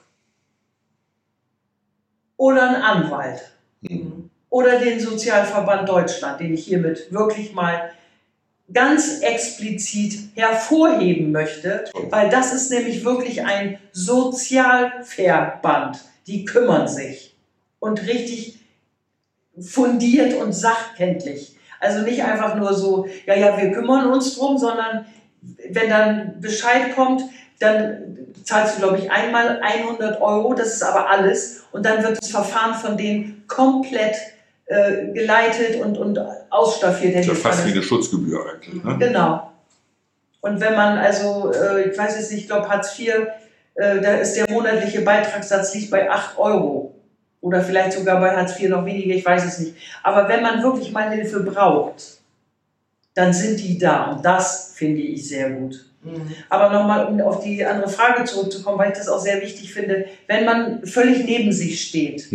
[SPEAKER 3] Oder einen Anwalt. Oder den Sozialverband Deutschland, den ich hiermit wirklich mal ganz explizit hervorheben möchte, weil das ist nämlich wirklich ein Sozialverband. Die kümmern sich und richtig fundiert und sachkenntlich. Also nicht einfach nur so, ja, wir kümmern uns drum, sondern wenn dann Bescheid kommt, dann zahlst du, glaube ich, einmal 100 €, das ist aber alles. Und dann wird das Verfahren von denen komplett geleitet und ausstaffiert.
[SPEAKER 4] Das ist ja fast wie eine Schutzgebühr eigentlich. Ne?
[SPEAKER 3] Genau. Und wenn man also, ich weiß jetzt nicht, ich glaube Hartz IV, da ist der monatliche Beitragssatz liegt bei 8 €. Oder vielleicht sogar bei Hartz IV noch weniger, ich weiß es nicht. Aber wenn man wirklich mal Hilfe braucht, dann sind die da. Und das finde ich sehr gut. Aber nochmal, um auf die andere Frage zurückzukommen, weil ich das auch sehr wichtig finde, wenn man völlig neben sich steht,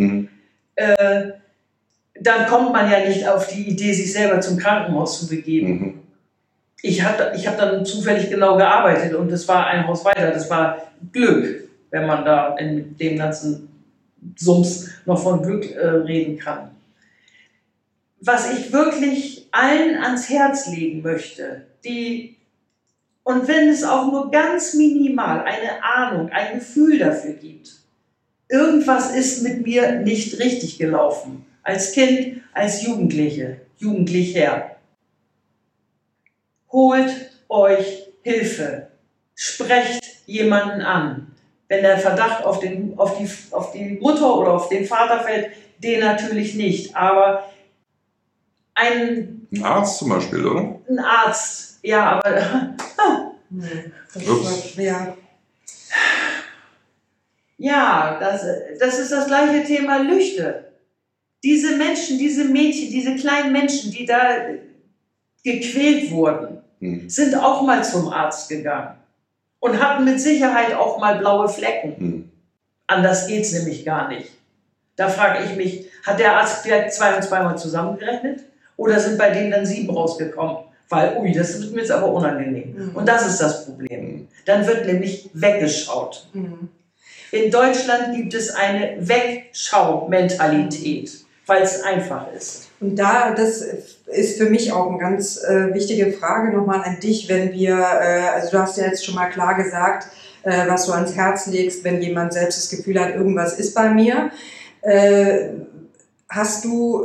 [SPEAKER 3] dann kommt man ja nicht auf die Idee, sich selber zum Krankenhaus zu begeben. Ich hab dann zufällig genau gearbeitet und das war ein Haus weiter. Das war Glück, wenn man da in dem ganzen Sums noch von Glück reden kann. Was ich wirklich allen ans Herz legen möchte, und wenn es auch nur ganz minimal eine Ahnung, ein Gefühl dafür gibt, irgendwas ist mit mir nicht richtig gelaufen, als Kind, als Jugendlicher, holt euch Hilfe, sprecht jemanden an. Wenn der Verdacht auf die Mutter oder auf den Vater fällt, den natürlich nicht, aber ein
[SPEAKER 4] Arzt zum Beispiel, oder?
[SPEAKER 3] Ein Arzt, ja, aber das ist das gleiche Thema Lüchte. Diese Menschen, diese Mädchen, diese kleinen Menschen, die da gequält wurden, sind auch mal zum Arzt gegangen und hatten mit Sicherheit auch mal blaue Flecken. Anders geht es nämlich gar nicht. Da frage ich mich, hat der Arzt vielleicht 2 und 2 mal zusammengerechnet? Oder sind bei denen dann 7 rausgekommen? Weil, das wird mir jetzt aber unangenehm. Und das ist das Problem. Dann wird nämlich weggeschaut. In Deutschland gibt es eine Wegschau-Mentalität, weil es einfach ist.
[SPEAKER 2] Und das ist für mich auch eine ganz wichtige Frage nochmal an dich, wenn wir, also du hast ja jetzt schon mal klar gesagt, was du ans Herz legst, wenn jemand selbst das Gefühl hat, irgendwas ist bei mir. Hast du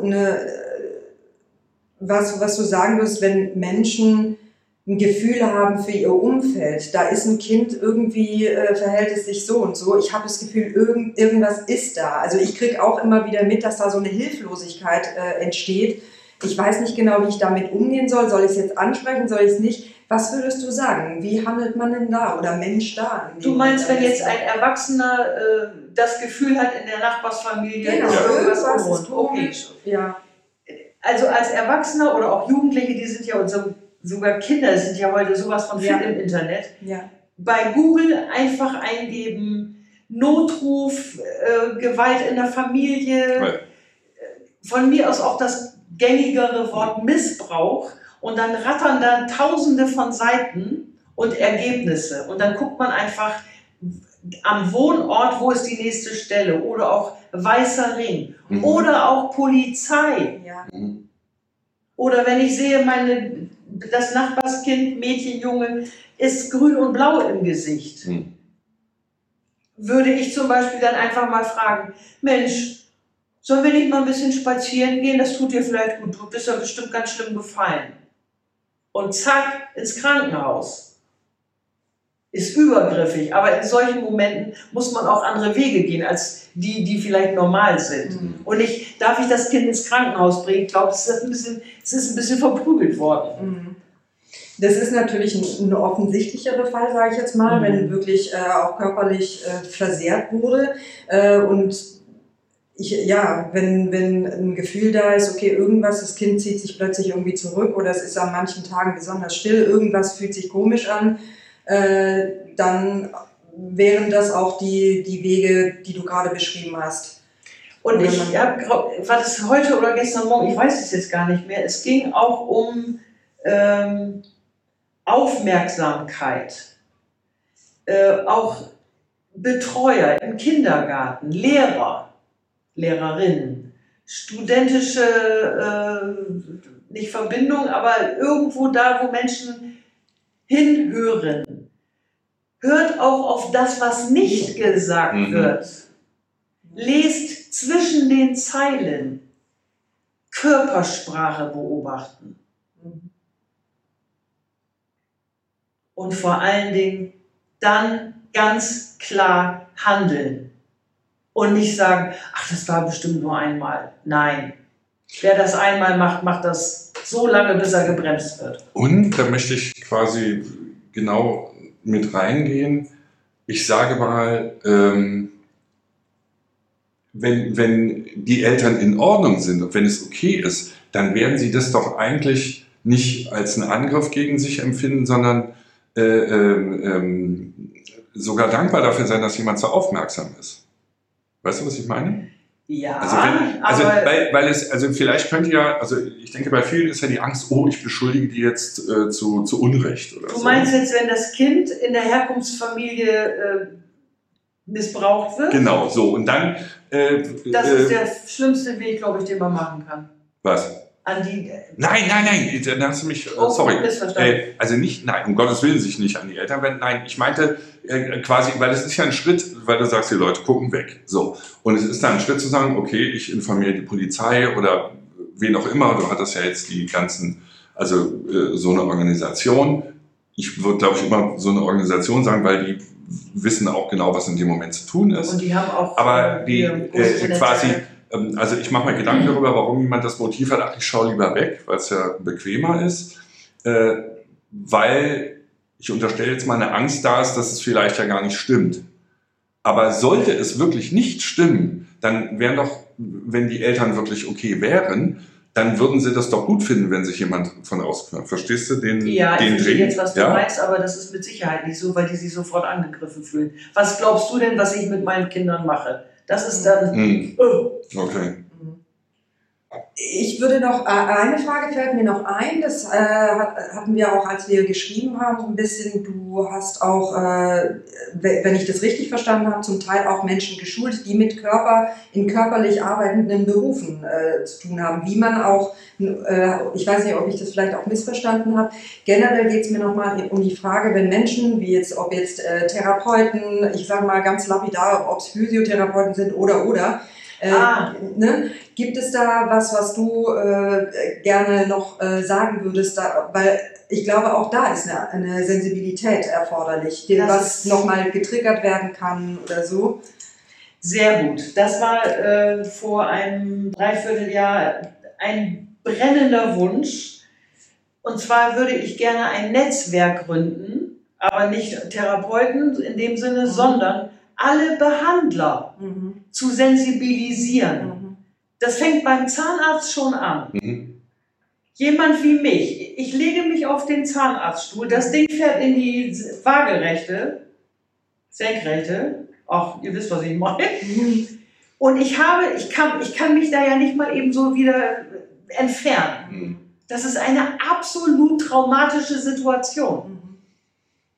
[SPEAKER 2] was du sagen wirst, wenn Menschen ein Gefühl haben für ihr Umfeld, da ist ein Kind, irgendwie verhält es sich so und so, ich habe das Gefühl, irgendwas ist da. Also ich kriege auch immer wieder mit, dass da so eine Hilflosigkeit entsteht. Ich weiß nicht genau, wie ich damit umgehen soll ich es jetzt ansprechen, soll ich es nicht? Was würdest du sagen? Wie handelt man denn da oder Mensch da?
[SPEAKER 3] Du meinst, wenn jetzt ein Erwachsener das Gefühl hat, in der Nachbarsfamilie irgendwas ist komisch. Ja. Also als Erwachsener oder auch Jugendliche, die sind ja sogar Kinder sind ja heute sowas von fit im Internet. Ja. Bei Google einfach eingeben, Notruf, Gewalt in der Familie, von mir aus auch das gängigere Wort Missbrauch und dann rattern da Tausende von Seiten und Ergebnisse. Und dann guckt man einfach am Wohnort, wo ist die nächste Stelle, oder auch Weißer Ring, oder auch Polizei.
[SPEAKER 2] Ja.
[SPEAKER 3] Oder wenn ich sehe, das Nachbarskind, Mädchen, Junge, ist grün und blau im Gesicht. Würde ich zum Beispiel dann einfach mal fragen, Mensch, sollen wir nicht mal ein bisschen spazieren gehen? Das tut dir vielleicht gut, du bist ja bestimmt ganz schlimm gefallen. Und zack, ins Krankenhaus. Ist übergriffig, aber in solchen Momenten muss man auch andere Wege gehen, als die vielleicht normal sind. Und nicht, darf ich das Kind ins Krankenhaus bringen? Ich glaube, es ist ein bisschen verprügelt worden.
[SPEAKER 2] Das ist natürlich ein offensichtlicherer Fall, sage ich jetzt mal, wenn wirklich auch körperlich versehrt wurde. Wenn ein Gefühl da ist, okay, irgendwas, das Kind zieht sich plötzlich irgendwie zurück oder es ist an manchen Tagen besonders still, irgendwas fühlt sich komisch an, dann wären das auch die Wege, die du gerade beschrieben hast.
[SPEAKER 3] Und war das heute oder gestern Morgen, ich weiß es jetzt gar nicht mehr, es ging auch um Aufmerksamkeit. Auch Betreuer im Kindergarten, Lehrer, Lehrerinnen, studentische, nicht Verbindung, aber irgendwo da, wo Menschen hinhören. Hört auch auf das, was nicht gesagt wird. Lest zwischen den Zeilen. Körpersprache beobachten. Und vor allen Dingen dann ganz klar handeln. Und nicht sagen, ach, das war bestimmt nur einmal. Nein. Wer das einmal macht, macht das so lange, bis er gebremst wird.
[SPEAKER 4] Und da möchte ich quasi genau mit reingehen. Ich sage mal, wenn die Eltern in Ordnung sind und wenn es okay ist, dann werden sie das doch eigentlich nicht als einen Angriff gegen sich empfinden, sondern sogar dankbar dafür sein, dass jemand so aufmerksam ist. Weißt du, was ich meine?
[SPEAKER 3] Ja,
[SPEAKER 4] also vielleicht könnte ja, also ich denke, bei vielen ist ja die Angst, oh, ich beschuldige die jetzt zu Unrecht oder so.
[SPEAKER 3] Du meinst jetzt, wenn das Kind in der Herkunftsfamilie missbraucht wird?
[SPEAKER 4] Genau, so. Und dann...
[SPEAKER 3] das ist der schlimmste Weg, glaube ich, den man machen kann.
[SPEAKER 4] Was? Nein, dann hast du mich, sorry. Also nicht, nein, um Gottes Willen sich nicht an die Eltern wenden. Nein, ich meinte quasi, weil das ist ja ein Schritt, weil du sagst, die Leute gucken weg. So. Und es ist dann ein Schritt zu sagen, okay, ich informiere die Polizei oder wen auch immer. Du hattest ja jetzt die ganzen, also so eine Organisation. Ich würde, glaube ich, immer so eine Organisation sagen, weil die wissen auch genau, was in dem Moment zu tun ist.
[SPEAKER 3] Und die haben auch...
[SPEAKER 4] Aber die quasi... Also ich mache mir Gedanken darüber, warum jemand das Motiv hat, ach, ich schaue lieber weg, weil es ja bequemer ist, weil ich unterstelle jetzt mal eine Angst da ist, dass es vielleicht ja gar nicht stimmt. Aber sollte es wirklich nicht stimmen, dann wären doch, wenn die Eltern wirklich okay wären, dann würden sie das doch gut finden, wenn sich jemand von außen kümmert. Verstehst du den
[SPEAKER 3] ich verstehe jetzt, was du
[SPEAKER 4] ja?
[SPEAKER 3] meinst, aber das ist mit Sicherheit nicht so, weil die sich sofort angegriffen fühlen. Was glaubst du denn, was ich mit meinen Kindern mache? Das ist dann...
[SPEAKER 4] Okay.
[SPEAKER 2] Ich würde noch, eine Frage fällt mir noch ein, das hatten wir auch, als wir geschrieben haben, so ein bisschen, du hast auch, wenn ich das richtig verstanden habe, zum Teil auch Menschen geschult, die mit in körperlich arbeitenden Berufen zu tun haben, wie man auch, ich weiß nicht, ob ich das vielleicht auch missverstanden habe, generell geht es mir nochmal um die Frage, wenn Menschen, ob jetzt Therapeuten, ich sage mal ganz lapidar, ob es Physiotherapeuten sind oder, gibt es da was du gerne noch sagen würdest? Weil ich glaube, auch da ist eine Sensibilität erforderlich, was nochmal getriggert werden kann oder so.
[SPEAKER 3] Sehr gut. Das war vor einem Dreivierteljahr ein brennender Wunsch. Und zwar würde ich gerne ein Netzwerk gründen, aber nicht Therapeuten in dem Sinne, sondern alle Behandler zu sensibilisieren. Das fängt beim Zahnarzt schon an. Jemand wie mich, ich lege mich auf den Zahnarztstuhl, das Ding fährt in die waagerechte, senkrechte, ach, ihr wisst, was ich meine. Und ich kann mich da ja nicht mal eben so wieder entfernen. Das ist eine absolut traumatische Situation.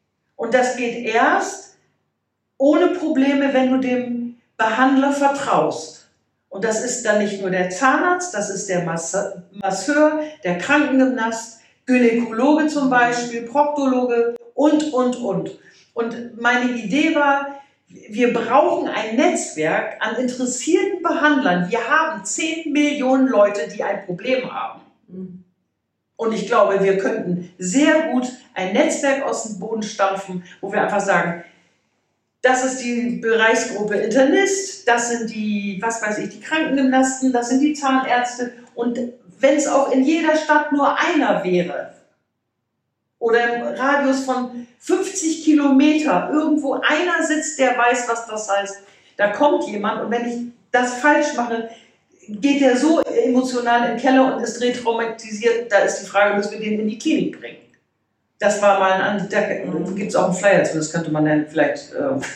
[SPEAKER 3] Und das geht erst ohne Probleme, wenn du dem Behandler vertraust. Und das ist dann nicht nur der Zahnarzt, das ist der Masseur, der Krankengymnast, Gynäkologe zum Beispiel, Proktologe und. Und meine Idee war, wir brauchen ein Netzwerk an interessierten Behandlern. Wir haben 10 Millionen Leute, die ein Problem haben. Und ich glaube, wir könnten sehr gut ein Netzwerk aus dem Boden stampfen, wo wir einfach sagen, das ist die Bereichsgruppe Internist, das sind die, was weiß ich, die Krankengymnasten, das sind die Zahnärzte. Und wenn es auch in jeder Stadt nur einer wäre, oder im Radius von 50 Kilometer irgendwo einer sitzt, der weiß, was das heißt, da kommt jemand und wenn ich das falsch mache, geht der so emotional in den Keller und ist retraumatisiert, da ist die Frage, müssen wir den in die Klinik bringen. Das war mal da gibt es auch einen Flyer zu, das könnte man dann vielleicht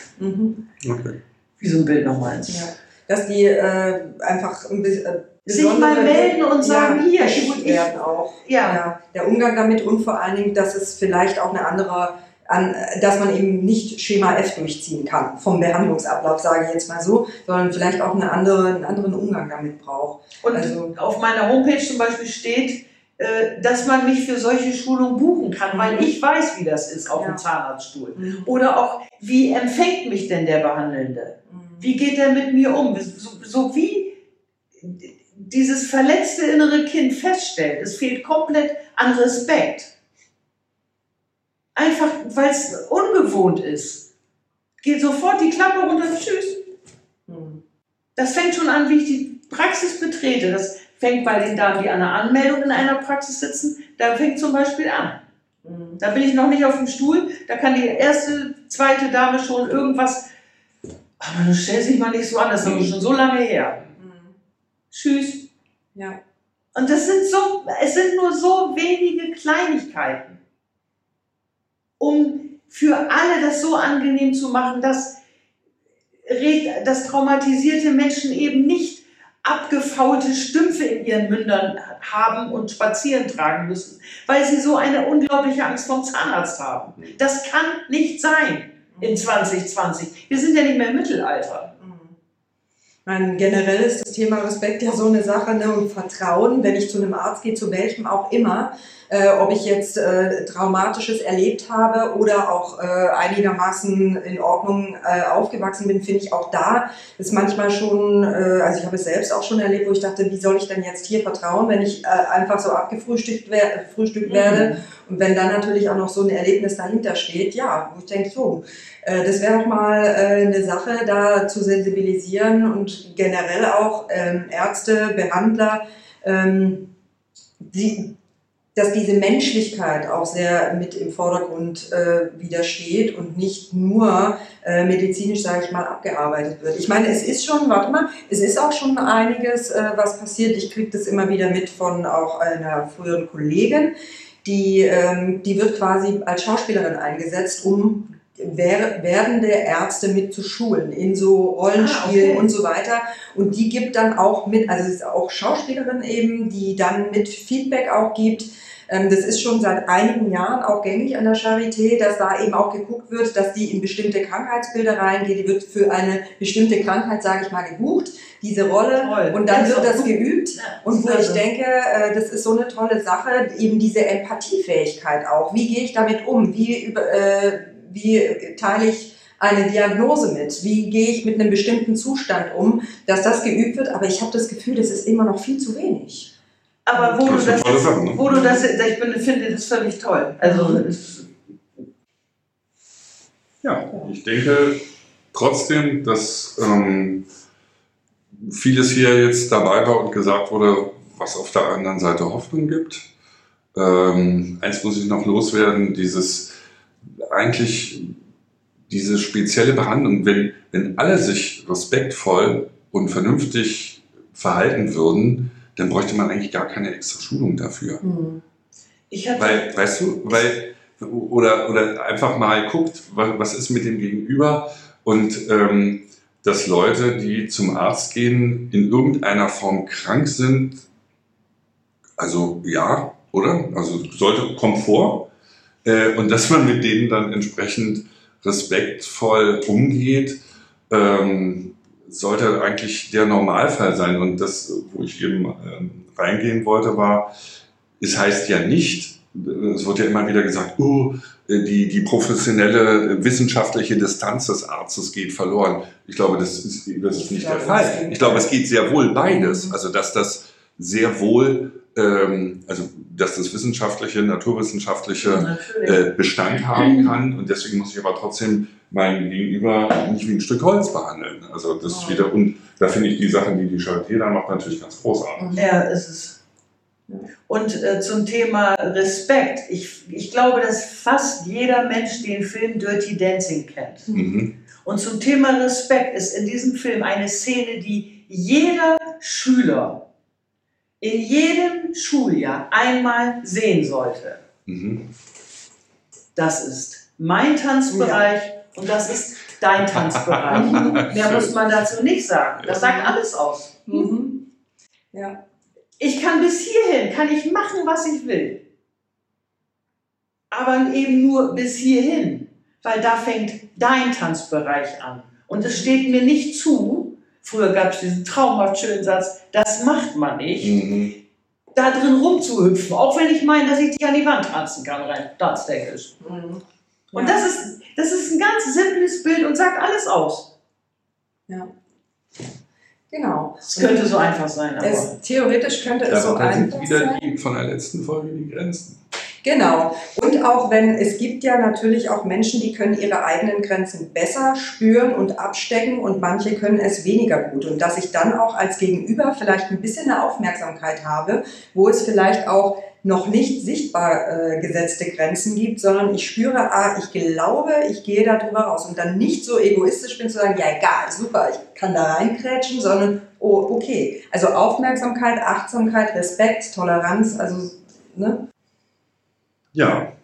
[SPEAKER 3] wie so ein Bild nochmal ins.
[SPEAKER 2] Ja. Dass die einfach ein bisschen
[SPEAKER 3] sich mal melden und sagen, hier,
[SPEAKER 2] gut werden auch. Ja. Der Umgang damit und vor allen Dingen, dass es vielleicht auch eine andere, dass man eben nicht Schema F durchziehen kann vom Behandlungsablauf, sage ich jetzt mal so, sondern vielleicht auch einen anderen Umgang damit braucht.
[SPEAKER 3] Und also, auf meiner Homepage zum Beispiel steht, dass man mich für solche Schulungen buchen kann, weil ich weiß, wie das ist auf dem Zahnarztstuhl. Oder auch, wie empfängt mich denn der Behandelnde? Wie geht er mit mir um? So wie dieses verletzte innere Kind feststellt, es fehlt komplett an Respekt. Einfach, weil es ungewohnt ist. Geht sofort die Klappe runter, tschüss. Das fängt schon an, wie ich die Praxis betrete. Das fängt bei den Damen, die an der Anmeldung in einer Praxis sitzen, da fängt zum Beispiel an. Da bin ich noch nicht auf dem Stuhl, da kann die erste, zweite Dame schon irgendwas, aber du stellst dich mal nicht so an, das ist schon so lange her. Tschüss.
[SPEAKER 2] Ja.
[SPEAKER 3] Und es sind nur so wenige Kleinigkeiten, um für alle das so angenehm zu machen, dass traumatisierte Menschen eben nicht abgefaulte Stümpfe in ihren Mündern haben und spazieren tragen müssen, weil sie so eine unglaubliche Angst vom Zahnarzt haben. Das kann nicht sein in 2020. Wir sind ja nicht mehr im Mittelalter.
[SPEAKER 2] Generell ist das Thema Respekt ja so eine Sache, ne? Und Vertrauen, wenn ich zu einem Arzt gehe, zu welchem auch immer, ob ich jetzt Traumatisches erlebt habe oder auch einigermaßen in Ordnung aufgewachsen bin, finde ich auch da ist manchmal schon, also ich habe es selbst auch schon erlebt, wo ich dachte, wie soll ich denn jetzt hier vertrauen, wenn ich einfach so abgefrühstückt werde und wenn dann natürlich auch noch so ein Erlebnis dahinter steht, ja, wo ich denke, so, das wäre doch mal eine Sache, da zu sensibilisieren und generell auch Ärzte, Behandler, dass diese Menschlichkeit auch sehr mit im Vordergrund wieder steht und nicht nur medizinisch, sage ich mal, abgearbeitet wird. Ich meine, es ist auch schon einiges, was passiert. Ich kriege das immer wieder mit von auch einer früheren Kollegin, die wird quasi als Schauspielerin eingesetzt, um werdende Ärzte mit zu schulen in so Rollenspielen und so weiter. Und die gibt dann auch mit, also es ist auch Schauspielerin eben, die dann mit Feedback auch gibt. Das ist schon seit einigen Jahren auch gängig an der Charité, dass da eben auch geguckt wird, dass die in bestimmte Krankheitsbilder reingeht. Die wird für eine bestimmte Krankheit, sage ich mal, gebucht, diese Rolle. Toll. Und dann wird das geübt. Und wo ich denke, das ist so eine tolle Sache, eben diese Empathiefähigkeit auch. Wie gehe ich damit um? Wie teile ich eine Diagnose mit? Wie gehe ich mit einem bestimmten Zustand um, dass das geübt wird? Aber ich habe das Gefühl, das ist immer noch viel zu wenig.
[SPEAKER 3] Aber wo du das, ich finde das völlig toll. Also
[SPEAKER 4] ja, ich denke trotzdem, dass vieles hier jetzt dabei war und gesagt wurde, was auf der anderen Seite Hoffnung gibt. Eins muss ich noch loswerden, diese spezielle Behandlung, wenn alle sich respektvoll und vernünftig verhalten würden, dann bräuchte man eigentlich gar keine extra Schulung dafür. Oder einfach mal guckt, was ist mit dem Gegenüber und dass Leute, die zum Arzt gehen, in irgendeiner Form krank sind, also ja, oder? Also kommt vor. und dass man mit denen dann entsprechend respektvoll umgeht, sollte eigentlich der Normalfall sein. Und das, wo ich eben reingehen wollte, war, es heißt ja nicht, es wird ja immer wieder gesagt, die professionelle wissenschaftliche Distanz des Arztes geht verloren. Ich glaube, das ist nicht der Fall. Ich glaube, es geht sehr wohl beides. Also, dass das sehr wohl, dass das wissenschaftliche, naturwissenschaftliche Bestand haben kann. Und deswegen muss ich aber trotzdem mein Gegenüber nicht wie ein Stück Holz behandeln. Also, das ist wieder, und da finde ich die Sachen, die Charité da macht, natürlich ganz großartig.
[SPEAKER 3] Ja, ist es. Und zum Thema Respekt. Ich glaube, dass fast jeder Mensch den Film Dirty Dancing kennt.
[SPEAKER 4] Mhm.
[SPEAKER 3] Und zum Thema Respekt ist in diesem Film eine Szene, die jeder Schüler in jedem Schuljahr einmal sehen sollte.
[SPEAKER 4] Mhm.
[SPEAKER 3] Das ist mein Tanzbereich und das ist dein Tanzbereich. Mehr muss man dazu nicht sagen. Das sagt alles aus.
[SPEAKER 2] Mhm. Ja.
[SPEAKER 3] Ich kann bis hierhin, kann ich machen, was ich will. Aber eben nur bis hierhin, weil da fängt dein Tanzbereich an. Und es steht mir nicht zu, früher gab es diesen traumhaft schönen Satz, das macht man nicht, da drin rumzuhüpfen, auch wenn ich meine, dass ich dich an die Wand tanzen kann, rein tanztechnisch.
[SPEAKER 2] Mhm.
[SPEAKER 3] Und das ist ein ganz simples Bild und sagt alles aus.
[SPEAKER 2] Ja. Genau.
[SPEAKER 3] Es könnte so einfach sein, aber...
[SPEAKER 2] Theoretisch könnte es so
[SPEAKER 4] Da sind
[SPEAKER 2] einfach
[SPEAKER 4] wieder
[SPEAKER 2] sein.
[SPEAKER 4] die von der letzten Folge die Grenzen.
[SPEAKER 2] Genau. Und auch wenn, es gibt ja natürlich auch Menschen, die können ihre eigenen Grenzen besser spüren und abstecken und manche können es weniger gut. Und dass ich dann auch als Gegenüber vielleicht ein bisschen eine Aufmerksamkeit habe, wo es vielleicht auch noch nicht sichtbar gesetzte Grenzen gibt, sondern ich spüre, ich glaube, ich gehe da drüber raus und dann nicht so egoistisch bin zu sagen, ja egal, super, ich kann da reinkrätschen, sondern okay. Also Aufmerksamkeit, Achtsamkeit, Respekt, Toleranz, also, ne?
[SPEAKER 4] Ja,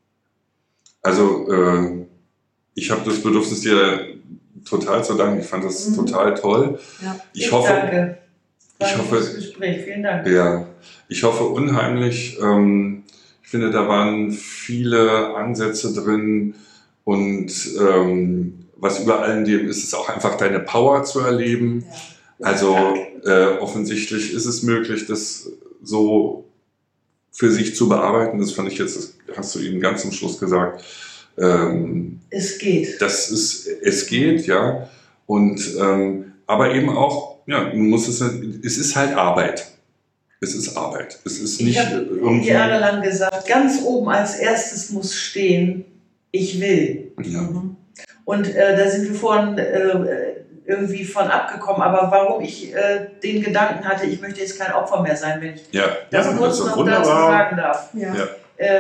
[SPEAKER 4] also ich habe das Bedürfnis, dir total zu danken. Ich fand das total toll.
[SPEAKER 2] Ja.
[SPEAKER 3] Ich danke.
[SPEAKER 4] Ich hoffe,
[SPEAKER 3] das Gespräch. Vielen Dank.
[SPEAKER 4] Ja, ich hoffe unheimlich. Ich finde, da waren viele Ansätze drin und was über allem dem ist, ist auch einfach deine Power zu erleben.
[SPEAKER 2] Ja.
[SPEAKER 4] Also offensichtlich ist es möglich, das so für sich zu bearbeiten. Das fand ich jetzt, das hast du eben ganz zum Schluss gesagt.
[SPEAKER 3] Es geht.
[SPEAKER 4] Es geht, ja. Und aber eben auch, ja, es ist halt Arbeit. Es ist Arbeit. Es ist nicht
[SPEAKER 3] ich habe
[SPEAKER 4] irgendwie.
[SPEAKER 3] jahrelang gesagt, ganz oben als erstes muss stehen, ich will.
[SPEAKER 4] Ja.
[SPEAKER 3] Und da sind wir vorhin irgendwie von abgekommen. Aber warum ich den Gedanken hatte, ich möchte jetzt kein Opfer mehr sein, wenn ich das kurz noch dazu sagen darf.
[SPEAKER 2] Ja.
[SPEAKER 4] Ja.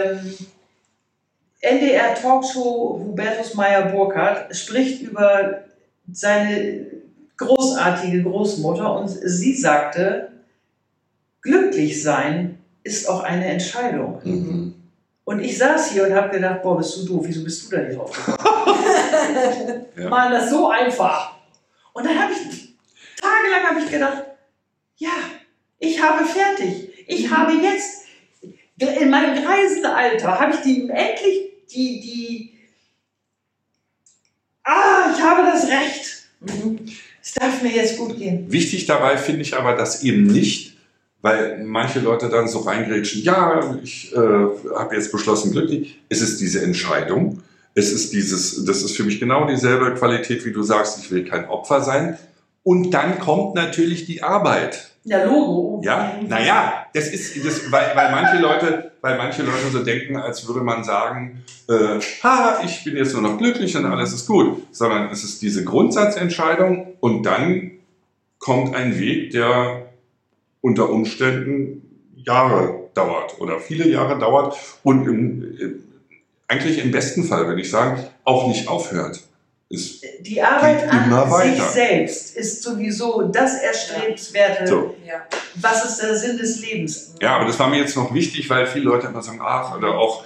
[SPEAKER 3] NDR Talkshow Hubertus Meyer-Burkhardt spricht über seine großartige Großmutter und sie sagte, glücklich sein ist auch eine Entscheidung.
[SPEAKER 4] Mhm.
[SPEAKER 3] Und ich saß hier und habe gedacht, boah, bist du doof, wieso bist du da nicht draufgekommen?
[SPEAKER 4] Ja.
[SPEAKER 3] Mann, das ist so einfach. Und dann habe ich, tagelang gedacht, ja, ich habe fertig. Ich habe jetzt, in meinem reisenden Alter, habe ich endlich ich habe das Recht. Es darf mir jetzt gut gehen.
[SPEAKER 4] Wichtig dabei finde ich aber, dass eben nicht, weil manche Leute dann so reingrätschen, ja, ich habe jetzt beschlossen, glücklich. Es ist diese Entscheidung. Es ist das ist für mich genau dieselbe Qualität, wie du sagst, ich will kein Opfer sein. Und dann kommt natürlich die Arbeit.
[SPEAKER 3] Ja, Logo.
[SPEAKER 4] Ja, naja, weil manche Leute so denken, als würde man sagen, ich bin jetzt nur noch glücklich und alles ist gut. Sondern es ist diese Grundsatzentscheidung und dann kommt ein Weg, der unter Umständen Jahre dauert oder viele Jahre dauert und eigentlich im besten Fall, würde ich sagen, auch nicht aufhört.
[SPEAKER 3] Die Arbeit an
[SPEAKER 4] immer
[SPEAKER 3] sich
[SPEAKER 4] weiter.
[SPEAKER 3] selbst ist sowieso das Erstrebenswerte.
[SPEAKER 4] So.
[SPEAKER 2] Ja.
[SPEAKER 3] Was ist der Sinn des Lebens?
[SPEAKER 4] Ja, aber das war mir jetzt noch wichtig, weil viele Leute immer sagen, oder auch,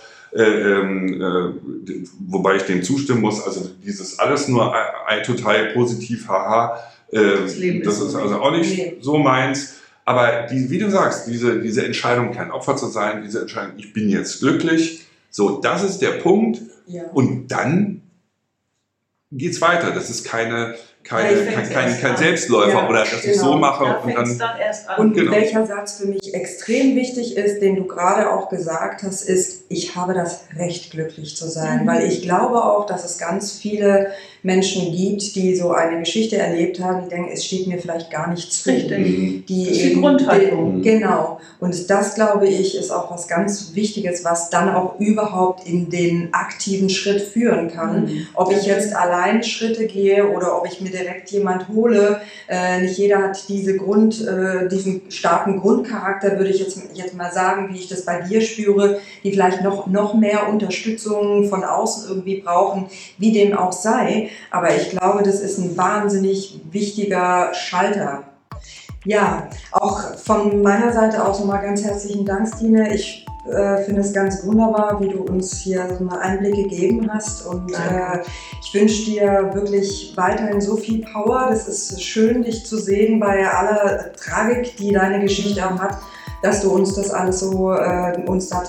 [SPEAKER 4] wobei ich dem zustimmen muss, also dieses alles nur total positiv, haha,
[SPEAKER 3] Das Leben
[SPEAKER 4] das
[SPEAKER 3] ist
[SPEAKER 4] ist
[SPEAKER 3] so
[SPEAKER 4] also auch nicht
[SPEAKER 2] Nee.
[SPEAKER 4] so meins. Aber wie du sagst, diese Entscheidung, kein Opfer zu sein, diese Entscheidung, ich bin jetzt glücklich, So, das ist der Punkt.
[SPEAKER 2] Ja.
[SPEAKER 4] Und dann geht's weiter. Das ist kein Selbstläufer
[SPEAKER 2] Ja,
[SPEAKER 4] oder dass ich
[SPEAKER 2] genau.
[SPEAKER 4] so mache
[SPEAKER 3] Da
[SPEAKER 4] und
[SPEAKER 3] fängt's
[SPEAKER 4] dann.
[SPEAKER 3] dann erst an.
[SPEAKER 2] Und
[SPEAKER 4] Genau.
[SPEAKER 2] welcher Satz für mich extrem wichtig ist, den du gerade auch gesagt hast, ist, ich habe das Recht, glücklich zu sein. Weil ich glaube auch, dass es ganz viele Menschen gibt, die so eine Geschichte erlebt haben, die denken, es steht mir vielleicht gar nicht zu.
[SPEAKER 3] Richtig.
[SPEAKER 2] Die
[SPEAKER 3] Das ist die
[SPEAKER 2] eben-
[SPEAKER 3] Grundhaltung.
[SPEAKER 2] Genau. Und das, glaube ich, ist auch was ganz Wichtiges, was dann auch überhaupt in den aktiven Schritt führen kann. Ob ich jetzt allein Schritte gehe oder ob ich mir direkt jemand hole. Nicht jeder hat diesen starken Grundcharakter, würde ich jetzt mal sagen, wie ich das bei dir spüre, die vielleicht noch mehr Unterstützung von außen irgendwie brauchen, wie dem auch sei. Aber ich glaube, das ist ein wahnsinnig wichtiger Schalter. Ja, auch von meiner Seite aus nochmal ganz herzlichen Dank, Stine. Ich finde es ganz wunderbar, wie du uns hier so einen Einblick gegeben hast. Und ich wünsche dir wirklich weiterhin so viel Power. Das ist schön, dich zu sehen bei aller Tragik, die deine Geschichte auch hat, dass du uns das alles so uns da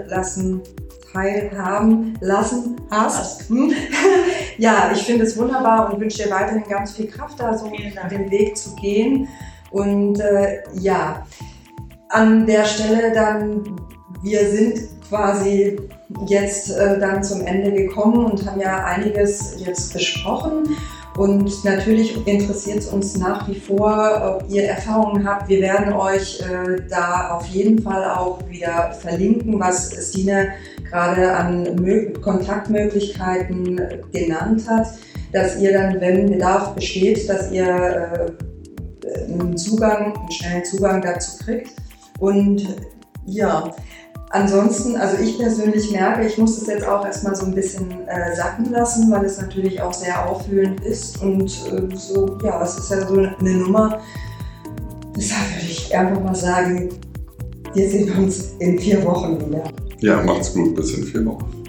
[SPEAKER 2] teilhaben lassen hast. Ja, ich finde es wunderbar und wünsche dir weiterhin ganz viel Kraft, da so den Weg zu gehen. Und ja, an der Stelle dann, wir sind quasi jetzt dann zum Ende gekommen und haben ja einiges jetzt besprochen. Und natürlich interessiert es uns nach wie vor, ob ihr Erfahrungen habt. Wir werden euch da auf jeden Fall auch wieder verlinken, was Stine gerade an Kontaktmöglichkeiten genannt hat, dass ihr dann, wenn Bedarf besteht, dass ihr einen schnellen Zugang dazu kriegt. Und ja, ansonsten, also ich persönlich merke, ich muss das jetzt auch erstmal so ein bisschen sacken lassen, weil es natürlich auch sehr aufwühlend ist und so, ja, es ist ja so eine Nummer. Deshalb würde ich einfach mal sagen, wir sehen uns in 4 Wochen wieder.
[SPEAKER 4] Ja, macht's gut, bis in 4 Wochen.